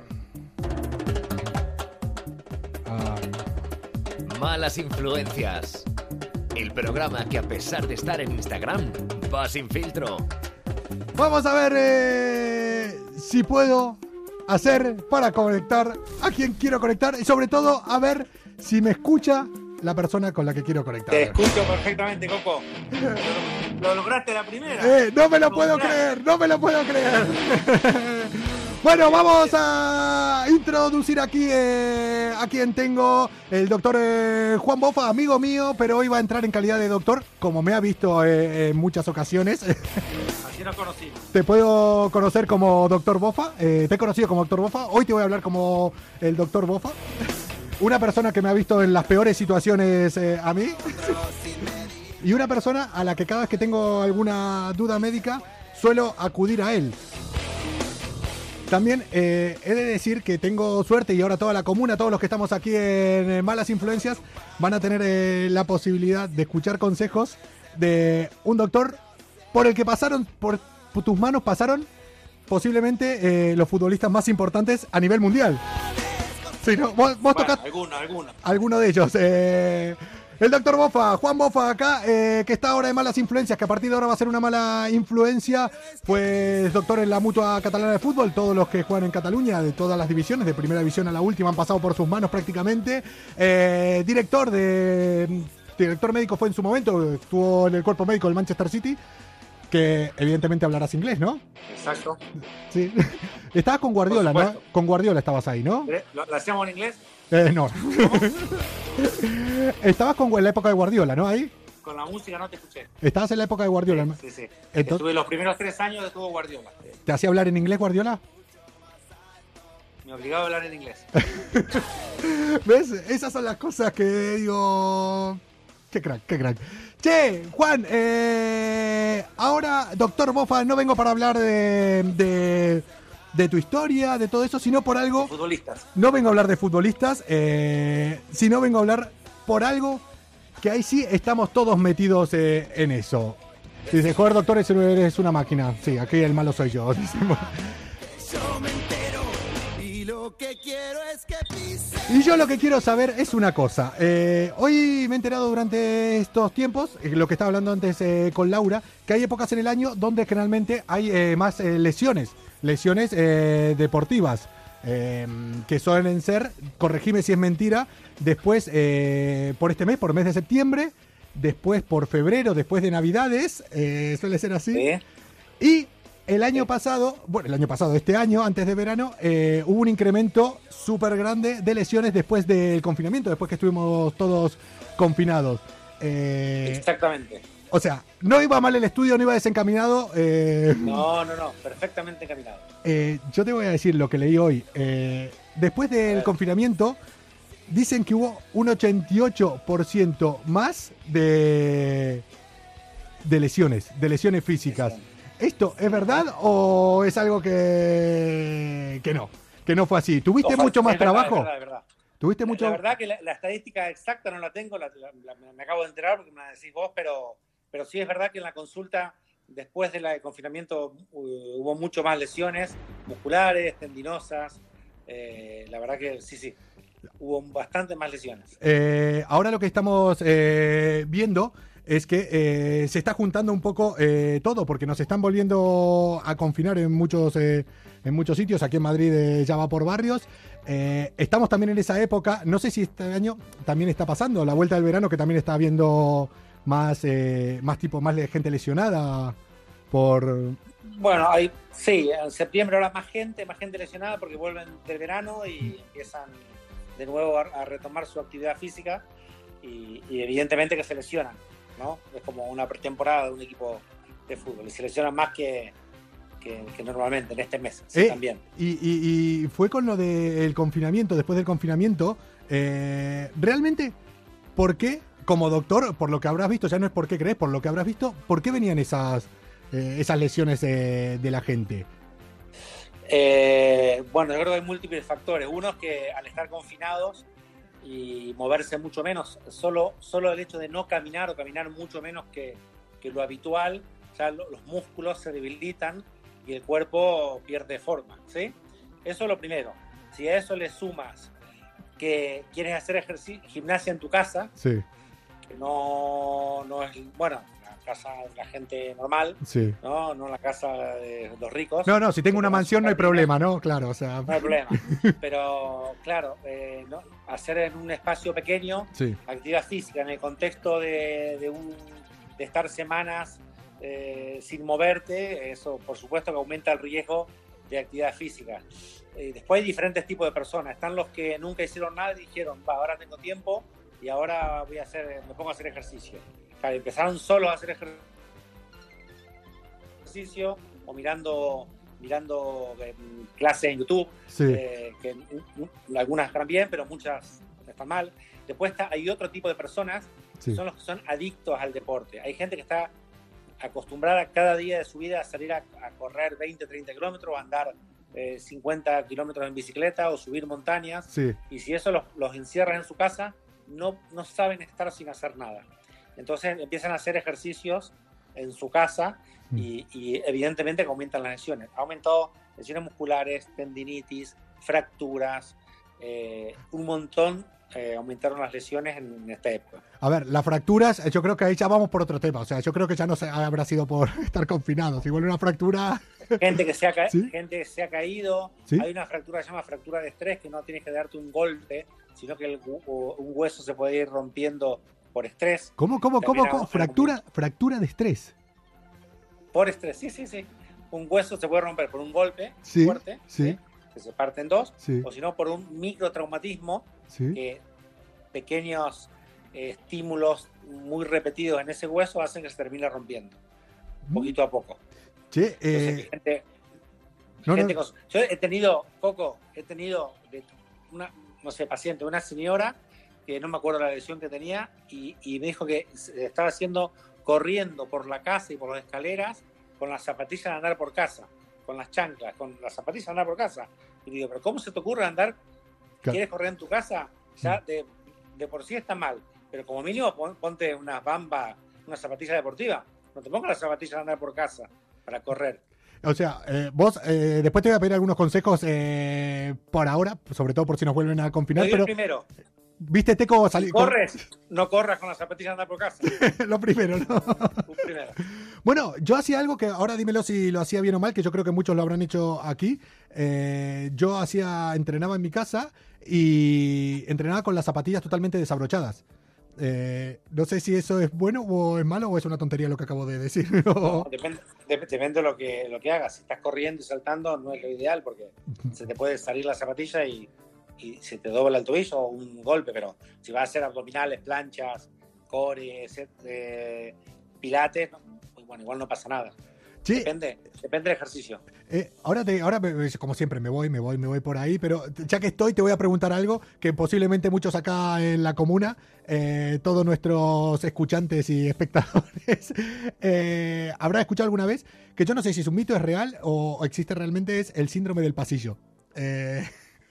[SPEAKER 3] Malas Influencias. El programa que, a pesar de estar en Instagram, va sin filtro.
[SPEAKER 1] Vamos a ver eh, si puedo hacer para conectar a quien quiero conectar y sobre todo a ver si me escucha la persona con la que quiero conectar.
[SPEAKER 8] Te escucho perfectamente, Coco. Lo, lo lograste la primera.
[SPEAKER 1] Eh, no me lo puedo creer, no me lo puedo creer. Bueno, vamos a introducir aquí eh, a quien tengo, el doctor eh, Juan Bofa, amigo mío, pero hoy va a entrar en calidad de doctor, como me ha visto eh, en muchas ocasiones.
[SPEAKER 8] Así nos conocimos.
[SPEAKER 1] Te puedo conocer como doctor Bofa, eh, te he conocido como doctor Bofa, hoy te voy a hablar como el doctor Bofa. Una persona que me ha visto en las peores situaciones eh, a mí. Y una persona a la que cada vez que tengo alguna duda médica suelo acudir a él. También eh, he de decir que tengo suerte y ahora toda la comuna, todos los que estamos aquí en, en Malas Influencias, van a tener eh, la posibilidad de escuchar consejos de un doctor por el que pasaron, por, por tus manos pasaron posiblemente eh, los futbolistas más importantes a nivel mundial. Sí, ¿no? Vos, vos
[SPEAKER 8] Bueno,
[SPEAKER 1] tocaste
[SPEAKER 8] alguno, alguno.
[SPEAKER 1] alguno de ellos. Eh, el doctor Bofa, Juan Bofa acá, eh, que está ahora de Malas Influencias, que a partir de ahora va a ser una mala influencia, pues doctor en la Mutua Catalana de Fútbol, todos los que juegan en Cataluña, de todas las divisiones, de primera división a la última, han pasado por sus manos prácticamente. Eh, director de... Director médico fue en su momento, estuvo en el cuerpo médico del Manchester City, que evidentemente hablarás inglés, ¿no?
[SPEAKER 8] Exacto.
[SPEAKER 1] Sí. Estabas con Guardiola, ¿no? Con Guardiola estabas ahí, ¿no?
[SPEAKER 8] ¿Lo, ¿Lo hacíamos en inglés?
[SPEAKER 1] Eh, no. Estabas con en la época de Guardiola, ¿no? Ahí.
[SPEAKER 8] Con la música no te escuché.
[SPEAKER 1] Estabas en la época de Guardiola, ¿no?
[SPEAKER 8] Sí, sí.
[SPEAKER 1] Entonces,
[SPEAKER 8] Estuve los primeros tres años, estuvo Guardiola.
[SPEAKER 1] ¿te hacía hablar en inglés Guardiola?
[SPEAKER 8] Me obligaba a hablar en inglés.
[SPEAKER 1] ¿Ves? Esas son las cosas que digo... Qué crack, qué crack. Che, Juan, eh, ahora, doctor Bofa, no vengo para hablar de, de, de tu historia, de todo eso, sino por algo...
[SPEAKER 8] Futbolistas.
[SPEAKER 1] No vengo a hablar de futbolistas, eh, sino vengo a hablar por algo que ahí sí estamos todos metidos eh, en eso. Dice, joder, doctor, eres una máquina. Sí, aquí el malo soy yo.
[SPEAKER 6] Yo me entero y lo que quiero es que pise.
[SPEAKER 1] Y yo lo que quiero saber es una cosa. Eh, hoy me he enterado durante estos tiempos, eh, lo que estaba hablando antes eh, con Laura, que hay épocas en el año donde generalmente hay eh, más eh, lesiones, lesiones eh, deportivas, eh, que suelen ser, corregime si es mentira, después eh, por este mes, por el mes de septiembre, después por febrero, después de Navidades, eh, suele ser así.
[SPEAKER 8] Sí.
[SPEAKER 1] Y el año pasado, bueno, el año pasado, este año, antes de verano, eh, hubo un incremento súper grande de lesiones después del confinamiento, después que estuvimos todos confinados. Eh,
[SPEAKER 8] Exactamente.
[SPEAKER 1] o sea, no iba mal el estudio, no iba desencaminado. Eh,
[SPEAKER 8] No, no, no. Perfectamente encaminado.
[SPEAKER 1] eh, yo te voy a decir lo que leí hoy. Eh, después del confinamiento, dicen que hubo un ochenta y ocho por ciento más de, de lesiones, de lesiones físicas. ¿Esto es verdad o es algo que, que no? Que no fue así. ¿Tuviste
[SPEAKER 8] Ojalá,
[SPEAKER 1] mucho más
[SPEAKER 8] es verdad,
[SPEAKER 1] trabajo?
[SPEAKER 8] Es verdad, es verdad.
[SPEAKER 1] ¿Tuviste
[SPEAKER 8] La-
[SPEAKER 1] mucho?
[SPEAKER 8] La verdad que la, la estadística exacta no la tengo, la, la- la- me acabo de enterar porque me la decís vos, pero, pero sí es verdad que en la consulta, después del confinamiento, hu- hubo mucho más lesiones musculares, tendinosas. Eh, la verdad que sí, sí, hubo bastante más lesiones.
[SPEAKER 1] Eh, ahora lo que estamos eh, viendo es que eh, se está juntando un poco eh, todo, porque nos están volviendo a confinar en muchos, eh, en muchos sitios. Aquí en Madrid eh, ya va por barrios. Eh, estamos también en esa época. No sé si este año también está pasando la vuelta del verano, que también está habiendo más, eh, más tipo, más de gente lesionada por...
[SPEAKER 8] Bueno, hay, sí, en septiembre ahora más gente, más gente lesionada porque vuelven del verano y empiezan de nuevo a, a retomar su actividad física y, y evidentemente que se lesionan, ¿no? Es como una pretemporada de un equipo de fútbol y se lesionan más que, que, que normalmente en este mes, sí,
[SPEAKER 1] Eh,
[SPEAKER 8] también.
[SPEAKER 1] Y, y- y fue con lo del confinamiento, después del confinamiento, eh, realmente, ¿por qué, como doctor, por lo que habrás visto, ya no es por qué crees, por lo que habrás visto, ¿por qué venían esas, eh, esas lesiones de, de la gente?
[SPEAKER 8] Eh, bueno, yo creo que hay múltiples factores. Uno es que al estar confinados y moverse mucho menos, solo, solo el hecho de no caminar o caminar mucho menos que, que lo habitual, ya lo- los músculos se debilitan y el cuerpo pierde forma, ¿sí? Eso es lo primero. Si a eso le sumas que quieres hacer ejercicio, gimnasia en tu casa,
[SPEAKER 1] Sí,
[SPEAKER 8] que no, no es, bueno, la casa de la gente normal,
[SPEAKER 1] sí.
[SPEAKER 8] ¿no? No la casa de los ricos.
[SPEAKER 1] No, no, si tengo una
[SPEAKER 8] Pero
[SPEAKER 1] mansión no hay
[SPEAKER 8] jardines,
[SPEAKER 1] problema, ¿no? Claro, o sea...
[SPEAKER 8] no hay problema. Pero, claro, eh, ¿no? hacer en un espacio pequeño
[SPEAKER 1] Sí,
[SPEAKER 8] actividad física en el contexto de, de, un, de estar semanas eh, sin moverte, eso por supuesto que aumenta el riesgo de actividad física. Eh, después hay diferentes tipos de personas. Están los que nunca hicieron nada y dijeron, va, ahora tengo tiempo y ahora voy a hacer, me pongo a hacer ejercicio. Claro, empezaron solos a hacer ejercicio o mirando mirando eh, clases en YouTube,
[SPEAKER 1] sí.
[SPEAKER 8] eh, que mm, mm, algunas están bien, pero muchas están mal. Después está, hay otro tipo de personas,
[SPEAKER 1] Sí.
[SPEAKER 8] son los que son adictos al deporte. Hay gente que está acostumbrada cada día de su vida a salir a, a correr veinte, treinta kilómetros, o a andar eh, cincuenta kilómetros en bicicleta o subir montañas.
[SPEAKER 1] Sí.
[SPEAKER 8] Y si eso los, los encierran en su casa, no, no saben estar sin hacer nada. Entonces empiezan a hacer ejercicios en su casa y, y evidentemente que aumentan las lesiones. Ha aumentado lesiones musculares, tendinitis, fracturas, eh, un montón eh, aumentaron las lesiones en esta época.
[SPEAKER 1] A ver, las fracturas, yo creo que ahí ya vamos por otro tema. O sea, yo creo que ya no se, habrá sido por estar confinados. Si vuelve una fractura...
[SPEAKER 8] Gente que se ha, ca
[SPEAKER 1] ¿Sí?
[SPEAKER 8] gente que se ha caído,
[SPEAKER 1] ¿Sí?
[SPEAKER 8] hay una fractura que se llama fractura de estrés, que no tienes que darte un golpe, sino que el, o un hueso se puede ir rompiendo por estrés.
[SPEAKER 1] ¿Cómo, cómo,
[SPEAKER 8] También
[SPEAKER 1] cómo?
[SPEAKER 8] hay-
[SPEAKER 1] cómo? Fractura, fractura de estrés.
[SPEAKER 8] Por estrés, sí, sí, sí. Un hueso se puede romper por un golpe
[SPEAKER 1] Sí,
[SPEAKER 8] fuerte,
[SPEAKER 1] sí.
[SPEAKER 8] que se parte en dos,
[SPEAKER 1] Sí,
[SPEAKER 8] o si no por un microtraumatismo,
[SPEAKER 1] sí.
[SPEAKER 8] que pequeños eh, estímulos muy repetidos en ese hueso hacen que se termine rompiendo, poquito a poco.
[SPEAKER 1] Che,
[SPEAKER 8] Entonces,
[SPEAKER 1] eh,
[SPEAKER 8] gente,
[SPEAKER 1] no,
[SPEAKER 8] gente
[SPEAKER 1] no.
[SPEAKER 8] con- yo he tenido, Coco, he tenido de una, no sé, paciente, una señora que no me acuerdo la lesión que tenía y, y me dijo que se estaba haciendo corriendo por la casa y por las escaleras con las zapatillas de andar por casa, con las chanclas, con las zapatillas de andar por casa. Y digo, pero ¿cómo se te ocurre andar?
[SPEAKER 1] Claro.
[SPEAKER 8] ¿Quieres correr en tu casa? Ya de, de por sí está mal, pero como mínimo pon- ponte unas bambas, una zapatilla deportiva. No te pongas las zapatillas de andar por casa para correr.
[SPEAKER 1] O sea, eh, vos, eh, después te voy a pedir algunos consejos eh, por ahora, sobre todo por si nos vuelven a
[SPEAKER 8] Te
[SPEAKER 1] confinar,
[SPEAKER 8] digo el
[SPEAKER 1] pero
[SPEAKER 8] primero,
[SPEAKER 1] viste Teco
[SPEAKER 8] si
[SPEAKER 1] salir
[SPEAKER 8] corres, no corras con las zapatillas de andar por casa.
[SPEAKER 1] lo primero, ¿no?
[SPEAKER 8] Un primero.
[SPEAKER 1] Bueno, yo hacía algo que ahora dímelo si lo hacía bien o mal, que yo creo que muchos lo habrán hecho aquí. Eh, yo hacía, entrenaba en mi casa y entrenaba con las zapatillas totalmente desabrochadas. Eh, no sé si eso es bueno o es malo o es una tontería lo que acabo de decir.
[SPEAKER 8] No, depende, de- depende de lo que, lo que hagas. Si estás corriendo y saltando, no es lo ideal porque se te puede salir la zapatilla y, y se te dobla el tobillo o un golpe. Pero si vas a hacer abdominales, planchas, core, set- eh, pilates, no, pues bueno, igual no pasa nada.
[SPEAKER 1] Sí.
[SPEAKER 8] Depende, depende del ejercicio.
[SPEAKER 1] Eh, ahora, te, ahora me- como siempre, me voy, me voy, me voy por ahí, pero ya que estoy, te voy a preguntar algo que posiblemente muchos acá en la comuna, eh, todos nuestros escuchantes y espectadores, eh, habrán escuchado alguna vez, que yo no sé si es un mito, es real o, o existe realmente, es el síndrome del pasillo. Eh,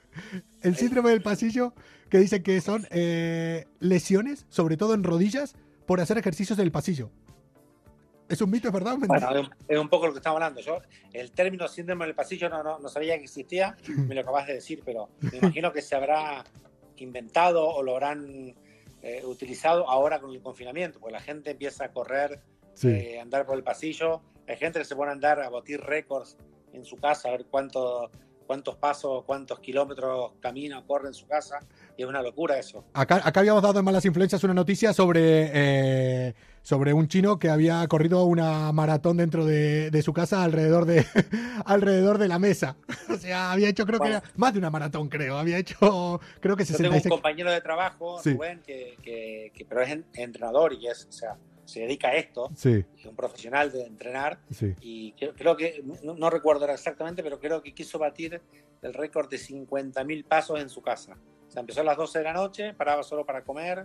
[SPEAKER 1] el síndrome del pasillo, que dice que son eh, lesiones, sobre todo en rodillas, por hacer ejercicios en el pasillo. ¿Es un mito, es verdad?
[SPEAKER 8] Bueno, es un, es un poco lo que estamos hablando. Yo, el término síndrome del pasillo no, no, no sabía que existía, me lo acabas de decir, pero me imagino que se habrá inventado o lo habrán eh, utilizado ahora con el confinamiento, porque la gente empieza a correr,
[SPEAKER 1] Sí.
[SPEAKER 8] eh, andar por el pasillo. Hay gente que se pone a andar a batir récords en su casa, a ver cuánto, cuántos pasos, cuántos kilómetros camina o corre en su casa, y es una locura eso.
[SPEAKER 1] Acá, acá habíamos dado en Malas Influencias una noticia sobre, eh, sobre un chino que había corrido una maratón dentro de, de su casa alrededor de, alrededor de la mesa. O sea, había hecho, creo
[SPEAKER 8] Bueno.
[SPEAKER 1] que era más de una maratón, creo. Había hecho, creo que
[SPEAKER 8] Yo tengo
[SPEAKER 1] sesenta y
[SPEAKER 8] un
[SPEAKER 1] seis.
[SPEAKER 8] compañero de trabajo,
[SPEAKER 1] Sí.
[SPEAKER 8] Rubén, que, que, que- pero es en- entrenador y es, o sea, se dedica a esto,
[SPEAKER 1] Sí,
[SPEAKER 8] es un profesional de entrenar.
[SPEAKER 1] sí.
[SPEAKER 8] Y creo, creo que, no, no recuerdo ahora exactamente, pero creo que quiso batir el récord de cincuenta mil pasos en su casa. O sea, empezó a las doce de la noche, paraba solo para comer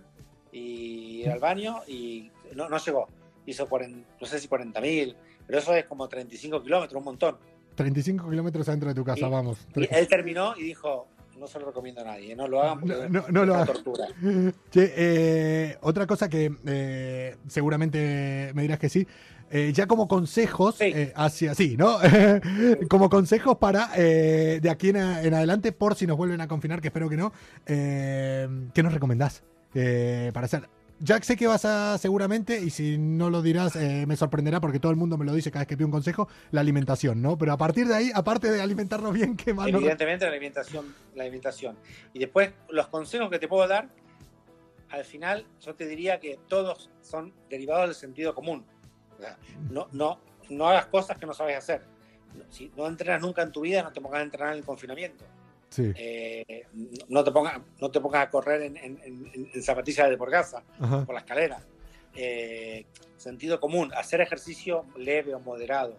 [SPEAKER 8] y ir al baño y no, no llegó. Hizo, cuarenta, no sé si cuarenta mil, pero eso es como treinta y cinco kilómetros, un montón.
[SPEAKER 1] treinta y cinco kilómetros adentro de tu casa,
[SPEAKER 8] Y-
[SPEAKER 1] vamos.
[SPEAKER 8] Y él terminó y dijo, no se lo recomiendo a nadie, no lo hagan porque
[SPEAKER 1] No, no, no
[SPEAKER 8] es
[SPEAKER 1] lo
[SPEAKER 8] una
[SPEAKER 1] hagan.
[SPEAKER 8] tortura.
[SPEAKER 1] Che, eh, otra cosa que eh, seguramente me dirás que sí, eh, ya como consejos
[SPEAKER 8] Sí.
[SPEAKER 1] eh, hacia sí, ¿no? Como consejos para eh, de aquí en, a- en adelante, por si nos vuelven a confinar, que espero que no, eh, ¿qué nos recomendás eh, para hacer? Ya sé que vas a seguramente, y si no lo dirás eh, me sorprenderá porque todo el mundo me lo dice cada vez que pido un consejo, la alimentación, ¿no? Pero a partir de ahí, aparte de alimentarnos bien, ¿qué más nos
[SPEAKER 8] Evidentemente la alimentación, la alimentación. Y después los consejos que te puedo dar, al final yo te diría que todos son derivados del sentido común. O sea, no, no, no hagas cosas que no sabes hacer. Si no entrenas nunca en tu vida, no te pongas a entrenar en el confinamiento.
[SPEAKER 1] Sí,
[SPEAKER 8] Eh, no, te pongas, no te pongas a correr en, en, en- en zapatillas de por casa,
[SPEAKER 1] ajá,
[SPEAKER 8] por la escalera. Eh, sentido común, hacer ejercicio leve o moderado.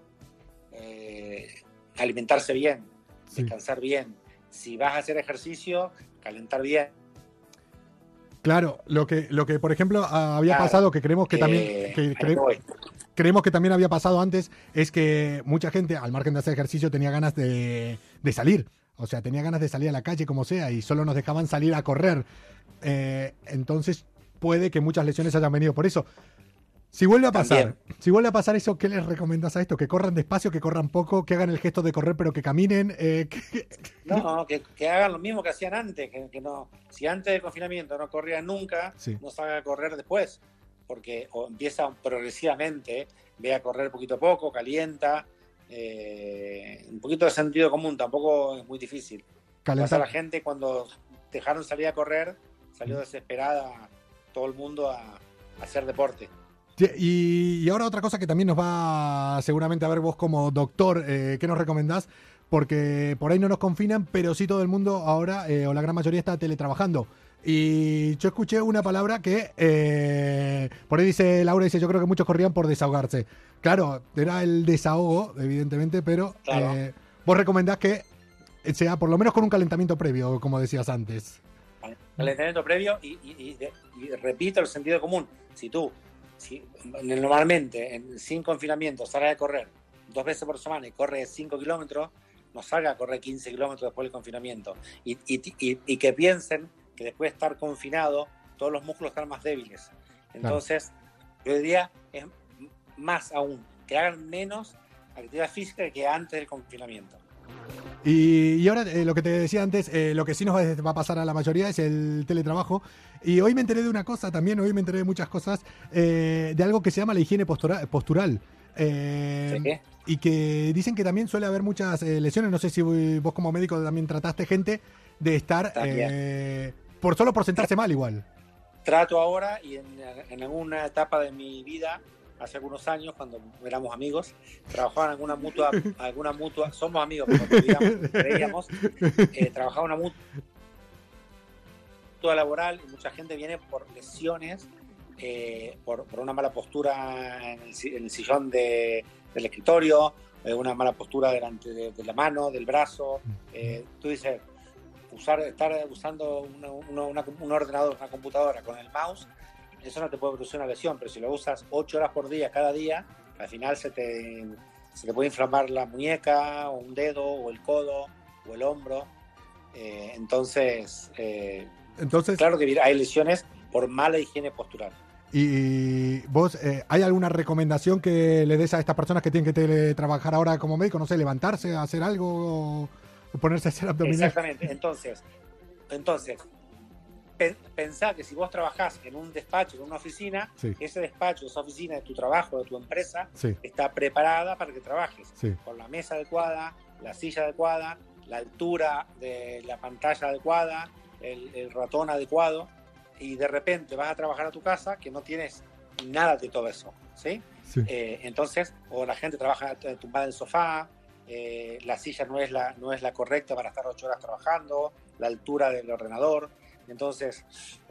[SPEAKER 8] Eh, alimentarse bien,
[SPEAKER 1] sí.
[SPEAKER 8] descansar bien. Si vas a hacer ejercicio, calentar bien.
[SPEAKER 1] Claro, lo que, lo que por ejemplo había
[SPEAKER 8] Claro.
[SPEAKER 1] pasado, que creemos que
[SPEAKER 8] Eh,
[SPEAKER 1] también, que
[SPEAKER 8] ahí
[SPEAKER 1] cre-
[SPEAKER 8] voy.
[SPEAKER 1] creemos que también había pasado antes, es que mucha gente, al margen de hacer ejercicio, tenía ganas de, de salir. O sea, tenía ganas de salir a la calle como sea y solo nos dejaban salir a correr. Eh, entonces puede que muchas lesiones hayan venido por eso. Si vuelve a pasar, si vuelve a pasar eso, ¿qué les recomendás a esto? Que corran despacio, que corran poco, que hagan el gesto de correr pero que caminen. Eh, que-
[SPEAKER 8] No, que, que hagan lo mismo que hacían antes. Que, que no, si antes del confinamiento no corrían nunca,
[SPEAKER 1] Sí.
[SPEAKER 8] no salgan a correr después. Porque o empieza progresivamente, ve a correr poquito a poco, calienta. Eh, un poquito de sentido común, tampoco es muy difícil. Pasa
[SPEAKER 1] calentar.
[SPEAKER 8] la gente cuando dejaron salir a correr, salió desesperada todo el mundo a, a hacer deporte.
[SPEAKER 1] Y, y ahora otra cosa que también nos va seguramente a ver vos como doctor, eh, ¿qué nos recomendás? Porque por ahí no nos confinan, pero sí todo el mundo ahora, eh, o la gran mayoría, está teletrabajando. Y yo escuché una palabra que, eh, por ahí dice Laura, dice, yo creo que muchos corrían por desahogarse. Claro, era el desahogo, evidentemente, pero
[SPEAKER 8] Claro.
[SPEAKER 1] eh, vos recomendás que sea por lo menos con un calentamiento previo, como decías antes.
[SPEAKER 8] Calentamiento previo y, y- y de- y repito el sentido común. Si tú, si, normalmente en, sin confinamiento sales a correr dos veces por semana y corres cinco kilómetros, no salga a correr quince kilómetros después del confinamiento. Y, y- y- y que piensen que después de estar confinado, todos los músculos están más débiles. Entonces, yo diría, es más aún, que hagan menos actividad física que antes del confinamiento.
[SPEAKER 1] Y, y ahora, eh, lo que te decía antes, eh, lo que sí nos va, va a pasar a la mayoría es el teletrabajo. Y hoy me enteré de una cosa también, hoy me enteré de muchas cosas, eh, de algo que se llama la higiene postura- postural. Eh,
[SPEAKER 8] ¿Sí qué?
[SPEAKER 1] y que dicen que también suele haber muchas eh, lesiones. No sé si vos como médico también trataste gente de estar
[SPEAKER 8] También.
[SPEAKER 1] eh, por solo por sentarse mal igual.
[SPEAKER 8] Trato ahora y en, en alguna etapa de mi vida, hace algunos años, cuando éramos amigos, trabajaba en alguna mutua, alguna mutua, somos amigos, pero digamos, creíamos, eh, trabajaba en una mutua laboral y mucha gente viene por lesiones eh, por, por una mala postura en el, si- en el sillón de, del escritorio, eh, una mala postura delante de, de la mano, del brazo. Eh, tú dices, usar, estar usando una- una- una- un ordenador, una computadora con el mouse, eso no te puede producir una lesión, pero si lo usas ocho horas por día, cada día, al final se te, se te puede inflamar la muñeca, o un dedo, o el codo, o el hombro. Eh, entonces, eh,
[SPEAKER 1] Entonces,
[SPEAKER 8] claro que hay lesiones por mala higiene postural.
[SPEAKER 1] y vos, eh, ¿hay alguna recomendación que le des a estas personas que tienen que teletrabajar ahora como médico? No sé, levantarse, hacer algo o, o ponerse a hacer abdominales.
[SPEAKER 8] Exactamente. Entonces, entonces pe- pensá que si vos trabajás en un despacho, en una oficina,
[SPEAKER 1] Sí.
[SPEAKER 8] ese despacho, esa oficina de tu trabajo, de tu empresa,
[SPEAKER 1] Sí,
[SPEAKER 8] está preparada para que trabajes.
[SPEAKER 1] sí,
[SPEAKER 8] Con la mesa adecuada, la silla adecuada, la altura de la pantalla adecuada, el, el ratón adecuado, y de repente vas a trabajar a tu casa que no tienes nada de todo eso, ¿sí?
[SPEAKER 1] sí.
[SPEAKER 8] Eh, entonces, o la gente trabaja tumbada en el sofá, eh, la silla no es la, no es la correcta para estar ocho horas trabajando, la altura del ordenador. Entonces,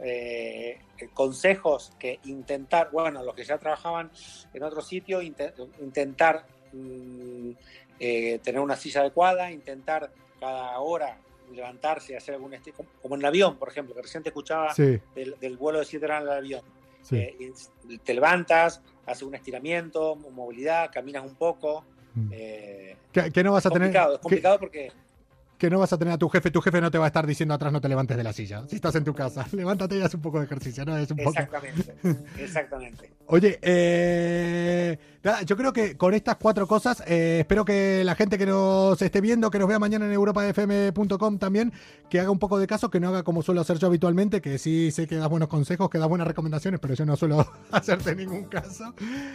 [SPEAKER 8] eh, consejos que intentar, bueno, los que ya trabajaban en otro sitio, inte- intentar mm, eh, tener una silla adecuada, intentar cada hora levantarse y hacer algún esti- como en el avión, por ejemplo, que recién te escuchaba
[SPEAKER 1] Sí,
[SPEAKER 8] del, del vuelo de siete horas en el avión.
[SPEAKER 1] sí.
[SPEAKER 8] Eh, y te levantas, haces un estiramiento, movilidad, caminas un poco.
[SPEAKER 1] Mm.
[SPEAKER 8] Eh,
[SPEAKER 1] Que, que no vas
[SPEAKER 8] es
[SPEAKER 1] a tener,
[SPEAKER 8] complicado, es
[SPEAKER 1] que,
[SPEAKER 8] complicado porque
[SPEAKER 1] que no vas a tener a tu jefe, tu jefe no te va a estar diciendo atrás no te levantes de la silla. Si estás en tu casa, levántate y haz un poco de ejercicio, ¿no? Es un poco.
[SPEAKER 8] exactamente, exactamente.
[SPEAKER 1] Oye, eh, nada, yo creo que con estas cuatro cosas, eh, espero que la gente que nos esté viendo, que nos vea mañana en europa f m punto com también, que haga un poco de caso, que no haga como suelo hacer yo habitualmente, que sí sé que das buenos consejos, que das buenas recomendaciones, pero yo no suelo hacerte ningún caso.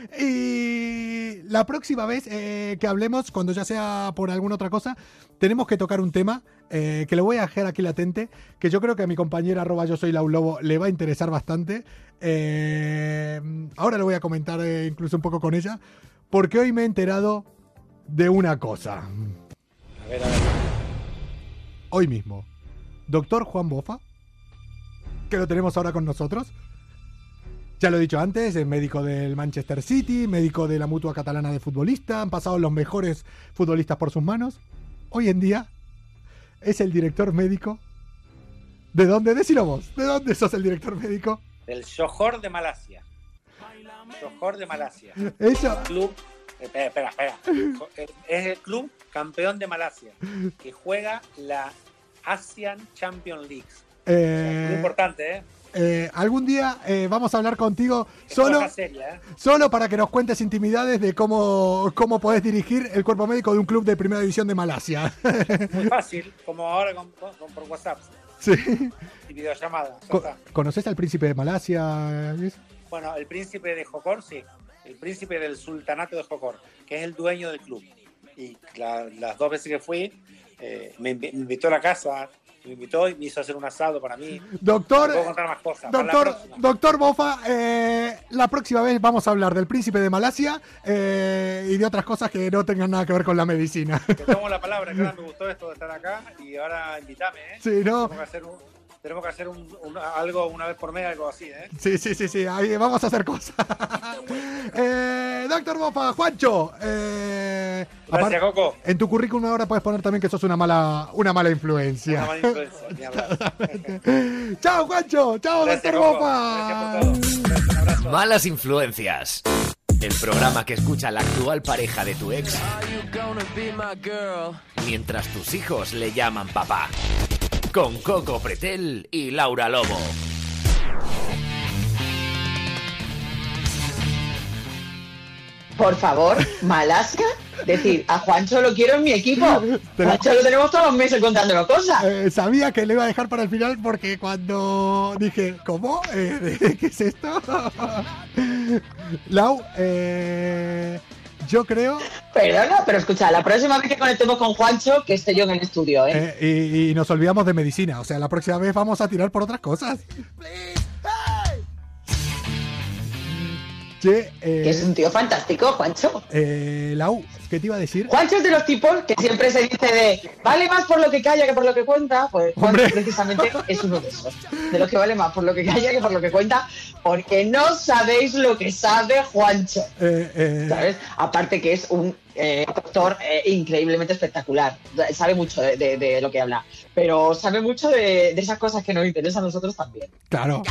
[SPEAKER 1] Y la próxima vez eh, que hablemos, cuando ya sea por alguna otra cosa, tenemos que tocar un tema eh, que lo voy a dejar aquí latente, que yo creo que a mi compañera arroba yo soy Lau Lobo le va a interesar bastante. Eh, ahora lo voy a comentar eh, incluso un poco con ella, porque hoy me he enterado de una cosa.
[SPEAKER 8] A ver, a ver.
[SPEAKER 1] Hoy mismo, doctor Juan Bofa, que lo tenemos ahora con nosotros. Ya lo he dicho antes, es médico del Manchester City, médico de la Mutua Catalana de Futbolista, han pasado los mejores futbolistas por sus manos. Hoy en día es el director médico. ¿De dónde? Decilo vos. ¿De dónde sos el director médico?
[SPEAKER 8] Del Johor de Malasia. Johor de Malasia.
[SPEAKER 1] Eso.
[SPEAKER 8] Club. Espera, espera, espera. Es el club campeón de Malasia que juega la Asian Champions League.
[SPEAKER 1] Eh,
[SPEAKER 8] Muy importante, ¿eh?
[SPEAKER 1] eh, algún día eh, vamos a hablar contigo
[SPEAKER 8] Es
[SPEAKER 1] solo,
[SPEAKER 8] cosa seria, ¿eh?
[SPEAKER 1] solo para que nos cuentes intimidades de cómo, cómo podés dirigir el cuerpo médico de un club de primera división de Malasia.
[SPEAKER 8] Muy fácil, como ahora con, con- con- por WhatsApp
[SPEAKER 1] Sí.
[SPEAKER 8] y videollamada. ya
[SPEAKER 1] Co-
[SPEAKER 8] está.
[SPEAKER 1] ¿Conoces al príncipe de Malasia? Luis?
[SPEAKER 8] Bueno, el príncipe de Jocor, sí. El príncipe del sultanato de Jocor, que es el dueño del club. Y la- las dos veces que fui, eh, me, invi- me invitó a la casa, me invitó y me hizo hacer un asado para mí.
[SPEAKER 1] Doctor,
[SPEAKER 8] Te puedo contar más cosas. para la
[SPEAKER 1] doctor,
[SPEAKER 8] próxima.
[SPEAKER 1] doctor Bofa, eh, la próxima vez vamos a hablar del príncipe de Malasia eh, y de otras cosas que no tengan nada que ver con la medicina.
[SPEAKER 8] Te tomo la palabra, que ahora me gustó esto de estar acá y ahora invítame, ¿eh?
[SPEAKER 1] Sí, ¿no?
[SPEAKER 8] Tenemos que hacer, un, tenemos que hacer un- un- algo una vez por mes, algo así, ¿eh?
[SPEAKER 1] Sí, sí, sí, sí, ahí vamos a hacer cosas. eh, doctor Bofa, Juancho, eh,
[SPEAKER 8] Gracias,
[SPEAKER 1] apar-
[SPEAKER 8] Coco.
[SPEAKER 1] en tu currículum ahora puedes poner también que sos una mala, una mala
[SPEAKER 8] Una
[SPEAKER 1] influencia.
[SPEAKER 8] mala influencia, ni hablar.
[SPEAKER 1] Chao, Juancho, chao,
[SPEAKER 8] Gracias,
[SPEAKER 1] doctor
[SPEAKER 8] Coco.
[SPEAKER 1] Bofa.
[SPEAKER 8] Gracias por todo. Un abrazo.
[SPEAKER 3] Malas influencias. El programa que escucha la actual pareja de tu ex mientras tus hijos le llaman papá. Con Coco Pretel y Laura Lobo.
[SPEAKER 7] Por favor, Malasia, decir, a Juancho lo quiero en mi equipo.
[SPEAKER 1] Te la-
[SPEAKER 7] Juancho lo tenemos todos los meses contándonos cosas.
[SPEAKER 1] Eh, sabía que le iba a dejar para el final porque cuando dije, ¿cómo? Eh, ¿Qué es esto? Lau, eh, yo creo,
[SPEAKER 7] Perdona, pero escucha, la próxima vez que conectemos con Juancho, que esté yo en el estudio, ¿eh?
[SPEAKER 1] eh, y, y nos olvidamos de medicina. O sea, la próxima vez vamos a tirar por otras cosas. Che, eh,
[SPEAKER 7] Que es un tío fantástico, Juancho.
[SPEAKER 1] eh, Lau, ¿qué te iba a decir?
[SPEAKER 7] Juancho es de los tipos que siempre se dice de vale más por lo que calla que por lo que cuenta. Pues Juancho
[SPEAKER 1] Hombre.
[SPEAKER 7] precisamente es uno de esos. De los que vale más por lo que calla que por lo que cuenta. Porque no sabéis lo que sabe Juancho.
[SPEAKER 1] Eh, eh,
[SPEAKER 7] ¿Sabes? Aparte que es un eh, actor eh, increíblemente espectacular. Sabe mucho de, de- de lo que habla. Pero sabe mucho de, de esas cosas que nos interesan a nosotros también.
[SPEAKER 1] claro.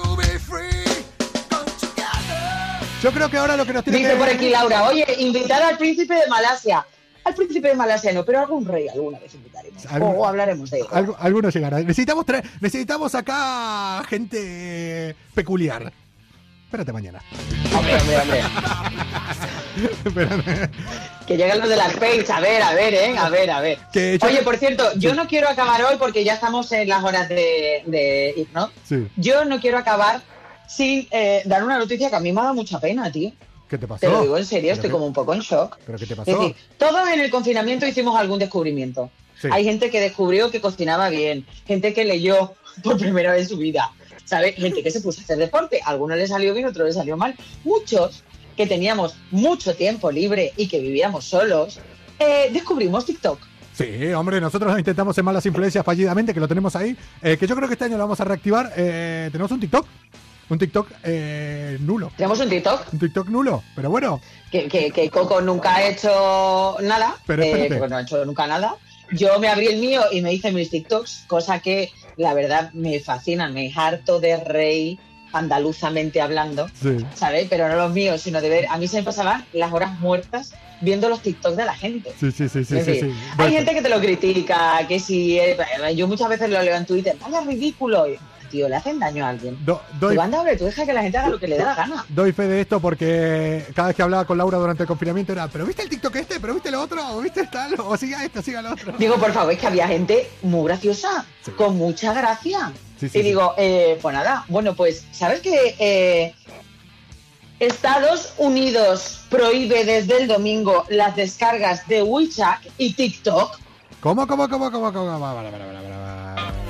[SPEAKER 1] Yo creo que ahora lo que nos tiene
[SPEAKER 7] Dice
[SPEAKER 1] que...
[SPEAKER 7] por aquí Laura, oye, invitar al príncipe de Malasia. Al príncipe de Malasia no, pero algún rey alguna vez invitaremos. O,
[SPEAKER 1] Algún-
[SPEAKER 7] o hablaremos de él.
[SPEAKER 1] Algo- algunos llegarán. Necesitamos, traer- necesitamos acá gente peculiar. Espérate mañana.
[SPEAKER 7] Hombre, hombre, hombre.
[SPEAKER 1] Espérate.
[SPEAKER 7] Que lleguen los de las Page. A ver, a ver, ¿eh? A ver, a ver.
[SPEAKER 1] Que yo-
[SPEAKER 7] Oye, por cierto, yo no quiero acabar hoy porque ya estamos en las horas de, de ir, ¿no?
[SPEAKER 1] Sí.
[SPEAKER 7] Yo no quiero acabar sin eh, dar una noticia que a mí me ha dado mucha pena, tío.
[SPEAKER 1] ¿Qué te pasó?
[SPEAKER 7] Te lo digo en serio,
[SPEAKER 1] ¿Pero
[SPEAKER 7] estoy
[SPEAKER 1] qué-
[SPEAKER 7] como un poco en shock.
[SPEAKER 1] ¿Pero qué te
[SPEAKER 7] Es
[SPEAKER 1] pasó?
[SPEAKER 7] decir, todos en el confinamiento hicimos algún descubrimiento.
[SPEAKER 1] Sí.
[SPEAKER 7] Hay gente que descubrió que cocinaba bien, gente que leyó por primera vez en su vida, ¿sabes? Gente que se puso a hacer deporte, a algunos les salió bien, a otros les salió mal. Muchos que teníamos mucho tiempo libre y que vivíamos solos, eh, descubrimos TikTok.
[SPEAKER 1] Sí, hombre, nosotros lo intentamos en Malas Influencias fallidamente, que lo tenemos ahí, eh, que yo creo que este año lo vamos a reactivar. Eh, tenemos un TikTok, un TikTok eh, nulo,
[SPEAKER 7] Tenemos un TikTok
[SPEAKER 1] un TikTok nulo, pero bueno,
[SPEAKER 7] que, que, que Coco nunca ha hecho nada,
[SPEAKER 1] Pero
[SPEAKER 7] eh,
[SPEAKER 1] espérate.
[SPEAKER 7] Coco no ha hecho nunca nada. Yo me abrí el mío y me hice mis TikToks, cosa que la verdad me fascina, me harto de reír andaluzamente hablando,
[SPEAKER 1] sí.
[SPEAKER 7] ¿sabes? Pero no los míos, sino de ver. A mí se me pasaban las horas muertas viendo los TikToks de la gente.
[SPEAKER 1] Sí, sí, sí, sí,
[SPEAKER 7] Es
[SPEAKER 1] sí,
[SPEAKER 7] decir,
[SPEAKER 1] sí.
[SPEAKER 7] hay
[SPEAKER 1] Bueno,
[SPEAKER 7] gente que te lo critica, que si. eh, yo muchas veces lo leo en Twitter, vaya ridículo. Y, tío, le hacen daño a alguien.
[SPEAKER 1] do- doy,
[SPEAKER 7] Tú anda, hombre, tú deja que la gente haga lo que le dé la gana.
[SPEAKER 1] doy fe de esto porque cada vez que hablaba con Laura durante el confinamiento era, ¿pero viste el TikTok este? ¿Pero viste lo otro? ¿O viste tal? ¿O siga esto, siga lo otro?
[SPEAKER 7] Digo, por favor, es que había gente muy graciosa,
[SPEAKER 1] Sí.
[SPEAKER 7] con mucha gracia.
[SPEAKER 1] Sí, sí,
[SPEAKER 7] y
[SPEAKER 1] sí.
[SPEAKER 7] digo, eh, pues nada, bueno, pues, ¿sabes que eh, Estados Unidos prohíbe desde el domingo las descargas de WeChat y TikTok?
[SPEAKER 1] ¿Cómo, cómo, cómo, cómo, cómo? Vale, vale, vale, vale, vale.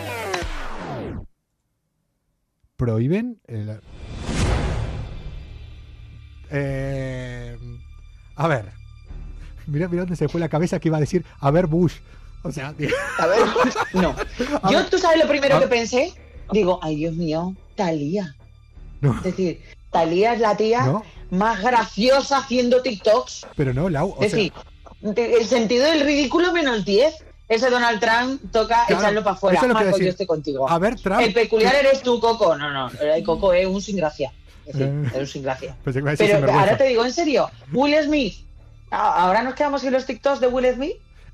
[SPEAKER 1] ¿Prohíben? el- Eh, a ver. Mira, mira dónde se fue la cabeza que iba a decir, a ver, Bush. O sea, tío.
[SPEAKER 7] A ver, no.
[SPEAKER 1] A
[SPEAKER 7] Yo,
[SPEAKER 1] ver.
[SPEAKER 7] ¿tú sabes lo primero
[SPEAKER 1] A-
[SPEAKER 7] que pensé? Digo, ay, Dios mío, Thalía.
[SPEAKER 1] No,
[SPEAKER 7] Es decir, Thalía es la tía
[SPEAKER 1] No.
[SPEAKER 7] más graciosa haciendo TikToks.
[SPEAKER 1] pero no, Lau. O
[SPEAKER 7] Es
[SPEAKER 1] sea,
[SPEAKER 7] decir, de- el sentido del ridículo menos diez. Ese Donald Trump toca
[SPEAKER 1] Claro,
[SPEAKER 7] echarlo para afuera.
[SPEAKER 1] eso es lo que iba a
[SPEAKER 7] Marcos,
[SPEAKER 1] decir.
[SPEAKER 7] yo estoy contigo.
[SPEAKER 1] a ver, Trump.
[SPEAKER 7] El peculiar eres tú, Coco. No, no, el Coco es un sin gracia. Es decir,
[SPEAKER 1] Eh.
[SPEAKER 7] es un sin gracia.
[SPEAKER 1] Pensé que iba a decir
[SPEAKER 7] Pero
[SPEAKER 1] sinvergüenza.
[SPEAKER 7] ahora te digo, en serio, Will Smith. a- Ahora nos quedamos sin los TikToks de Will Smith.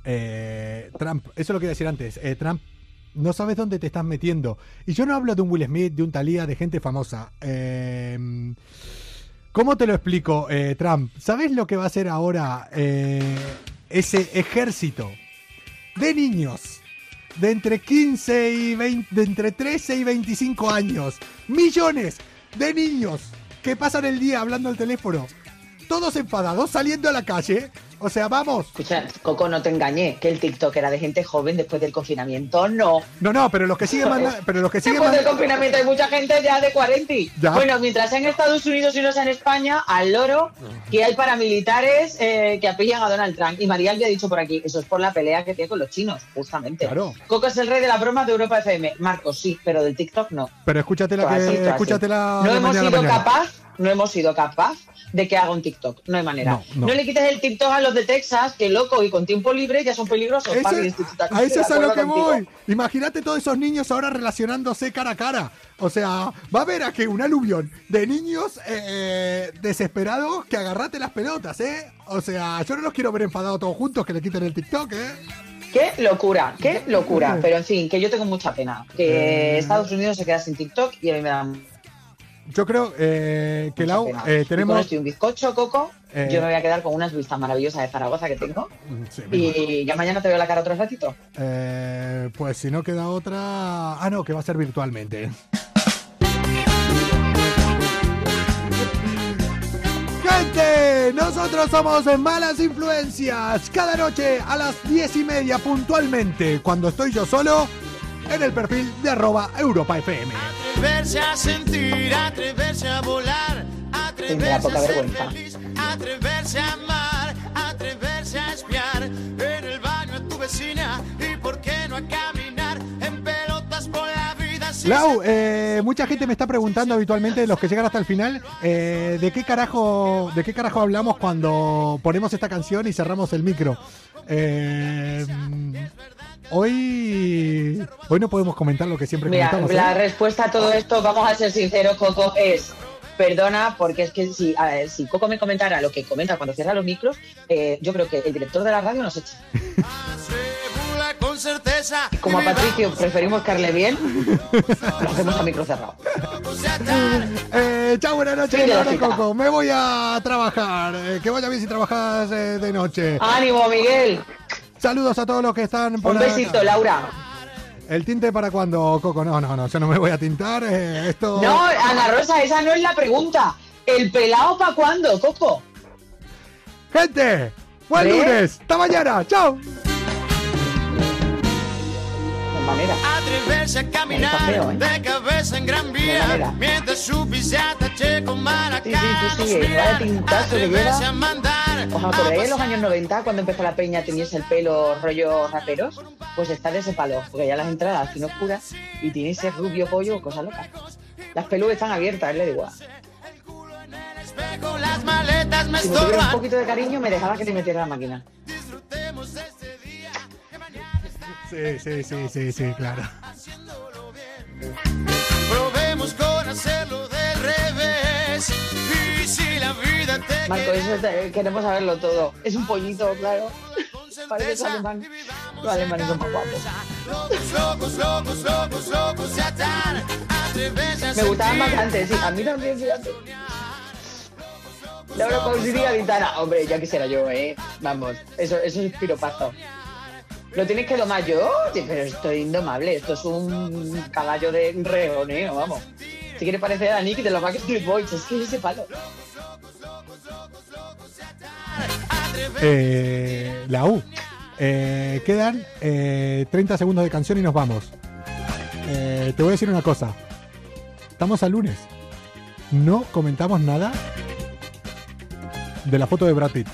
[SPEAKER 1] Eh, Trump, eso es lo que iba a decir antes. Eh, Trump, no sabes dónde te estás metiendo. Y yo no hablo de un Will Smith, de un Thalía, de gente famosa. Eh, ¿Cómo te lo explico, eh, Trump? ¿Sabes lo que va a hacer ahora eh, ese ejército de niños de entre quince y veinte, de entre trece y veinticinco años? Millones de niños que pasan el día hablando al teléfono, todos enfadados, saliendo a la calle. O sea, vamos.
[SPEAKER 7] Escucha, Coco, no te engañé, que el TikTok era de gente joven después del confinamiento. No.
[SPEAKER 1] No, no, pero los que siguen mandando, pero los que siguen
[SPEAKER 7] Después del
[SPEAKER 1] mandando,
[SPEAKER 7] confinamiento hay mucha gente ya de cuarenta.
[SPEAKER 1] Ya.
[SPEAKER 7] Bueno, mientras sea en Estados Unidos y no sea en España, al loro, que hay paramilitares eh, que apillan a Donald Trump. Y María ya ha dicho por aquí, eso es por la pelea que tiene con los chinos, justamente.
[SPEAKER 1] Claro.
[SPEAKER 7] Coco es el rey de la broma de Europa F M. Marcos, sí, pero del TikTok no.
[SPEAKER 1] pero escúchate la
[SPEAKER 7] Todo así,
[SPEAKER 1] que,
[SPEAKER 7] todo así.
[SPEAKER 1] escúchate la
[SPEAKER 7] No
[SPEAKER 1] de
[SPEAKER 7] hemos
[SPEAKER 1] mañana a
[SPEAKER 7] sido
[SPEAKER 1] mañana.
[SPEAKER 7] capaz, no hemos sido capaz de que haga un TikTok. No hay manera.
[SPEAKER 1] No, no.
[SPEAKER 7] No le quites el TikTok a los de Texas, que loco y con tiempo libre ya son peligrosos.
[SPEAKER 1] Eso-
[SPEAKER 7] Papi, estoy
[SPEAKER 1] a
[SPEAKER 7] totalmente
[SPEAKER 1] eso
[SPEAKER 7] de
[SPEAKER 1] es a lo
[SPEAKER 7] acuerdo
[SPEAKER 1] que
[SPEAKER 7] contigo.
[SPEAKER 1] voy. Imagínate todos esos niños ahora relacionándose cara a cara. O sea, va a haber aquí un aluvión de niños eh, desesperados que agarrate las pelotas, ¿eh? O sea, yo no los quiero ver enfadados todos juntos que le quiten el TikTok, ¿eh?
[SPEAKER 7] Qué locura, qué locura. Pero en fin, que yo tengo mucha pena. Que
[SPEAKER 1] Eh.
[SPEAKER 7] Estados Unidos se queda sin TikTok y a mí me da mucha
[SPEAKER 1] Yo creo eh, que Lau,
[SPEAKER 7] pena.
[SPEAKER 1] eh,
[SPEAKER 7] Y con
[SPEAKER 1] tenemos...
[SPEAKER 7] esto y un bizcocho, Coco,
[SPEAKER 1] Eh.
[SPEAKER 7] yo me voy a quedar con unas vistas maravillosas de Zaragoza que tengo.
[SPEAKER 1] Sí, venga.
[SPEAKER 7] Y ya mañana te veo la cara otro ratito.
[SPEAKER 1] Eh, pues si no queda otra... Ah, no, que va a ser virtualmente. Gente, nosotros somos Malas Influencias. Cada noche a las diez y media puntualmente, cuando estoy yo solo, en el perfil de arroba Europa F M.
[SPEAKER 6] Atreverse a sentir, atreverse a volar, atreverse
[SPEAKER 7] Tendrá poca vergüenza.
[SPEAKER 6] Atreverse a amar, atreverse a espiar en el baño a tu vecina y por qué no a caminar en pelotas por la vida. Si
[SPEAKER 1] Lau, eh, mucha gente me está preguntando habitualmente, los que llegan hasta el final, eh, ¿de qué carajo, de qué carajo hablamos cuando ponemos esta canción y cerramos el micro? Eh, hoy, hoy no podemos comentar lo que siempre
[SPEAKER 7] Mira,
[SPEAKER 1] comentamos.
[SPEAKER 7] la
[SPEAKER 1] ¿eh?
[SPEAKER 7] respuesta a todo esto, vamos a ser sinceros, Coco, es perdona, porque es que si, a ver, si Coco me comentara lo que comenta cuando cierra los micros, eh, yo creo que el director de la radio nos echa.
[SPEAKER 6] asegura con certeza.
[SPEAKER 7] Como a Patricio preferimos caerle bien, lo hacemos a micro cerrado.
[SPEAKER 1] Eh, chao, buenas noches,
[SPEAKER 7] Fin de la
[SPEAKER 1] Laura
[SPEAKER 7] cita.
[SPEAKER 1] Coco. Me voy a trabajar. Eh, que vaya bien si trabajas eh, de noche.
[SPEAKER 7] ¡Ánimo, Miguel!
[SPEAKER 1] Saludos a todos los que están por
[SPEAKER 7] Un
[SPEAKER 1] acá.
[SPEAKER 7] besito, Laura.
[SPEAKER 1] ¿El tinte para cuándo, Coco? No, no, no, yo no me voy a tintar. eh, esto...
[SPEAKER 7] No, Ana Rosa, esa no es la pregunta. ¿El pelado para cuándo, Coco?
[SPEAKER 1] ¡Gente! ¡Buen
[SPEAKER 7] ¿Ves?
[SPEAKER 1] lunes! ¡Hasta mañana! ¡Chao!
[SPEAKER 7] De manera.
[SPEAKER 6] Atreverse a caminar
[SPEAKER 7] Está feo, ¿eh?
[SPEAKER 6] de cabeza en gran
[SPEAKER 7] De
[SPEAKER 6] vía
[SPEAKER 7] manera.
[SPEAKER 6] mientras su pisata che con maracanos
[SPEAKER 7] Sí, sí, sí, sí, vaya tintazo que
[SPEAKER 6] atreverse
[SPEAKER 7] lleva.
[SPEAKER 6] a mandar
[SPEAKER 7] ¿Os acordáis en los años noventa cuando empezó la peña teníais el pelo rollo raperos? Pues está de ese palo, porque ya las entradas fin oscuras y tiene ese rubio pollo, cosa loca. Las pelucas están abiertas, él le da igual.
[SPEAKER 6] espejo, las maletas me
[SPEAKER 7] Si me tuviera un
[SPEAKER 6] estorban.
[SPEAKER 7] poquito de cariño me dejaba que te metiera la máquina.
[SPEAKER 6] Disfrutemos de este día.
[SPEAKER 1] Sí, sí, sí, sí, sí, claro.
[SPEAKER 6] Probemos con hacerlo del revés. Y si la vida te
[SPEAKER 7] Marco, eso te- queremos saberlo todo. Es un pollito, claro. Parece que es alemán. Los alemanes son más guapos.
[SPEAKER 6] locos, locos, locos, locos, locos se atan. Atreverse a
[SPEAKER 7] Me gustaban
[SPEAKER 6] sentir.
[SPEAKER 7] más antes, sí. A mí también, fíjate. Laura Pausini Garitana. Hombre, ya quisiera yo, ¿eh? Vamos, eso, eso es piropazo. ¿Lo tienes que domar yo? Sí, pero estoy indomable. Esto es un caballo de reoneo, vamos. Si quieres parecer a Nick de los Backstreet Boys, es que es ese palo.
[SPEAKER 1] Eh, la U. Eh, quedan eh, treinta segundos de canción y nos vamos. Eh, te voy a decir una cosa. Estamos al lunes. No comentamos nada de la foto de Brad Pitt.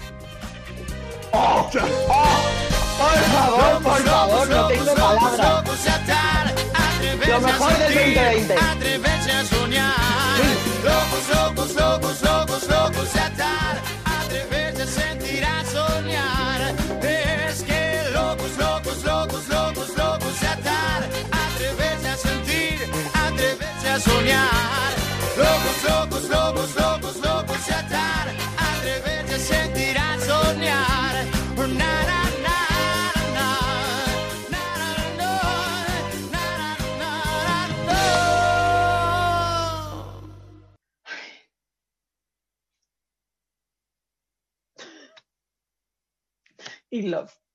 [SPEAKER 7] Por favor, por favor, no tengo palabras.
[SPEAKER 6] Locos se atan. Atreverse
[SPEAKER 7] Lo mejor
[SPEAKER 6] a
[SPEAKER 7] del
[SPEAKER 6] sentir,
[SPEAKER 7] veinte veinte.
[SPEAKER 6] Atreverse a soñar. Locos, locos, locos, locos, locos se atan. Atreverse a sentir, a soñar. Es que locos, locos, locos, locos, locos se atan. Atreverse a sentir, atreverse a soñar. Locos, locos, locos, locos, locos se atan. Atreverse a sentir, a soñar. Na, na, na, na, na, na, na, na, na, na.
[SPEAKER 7] Y love.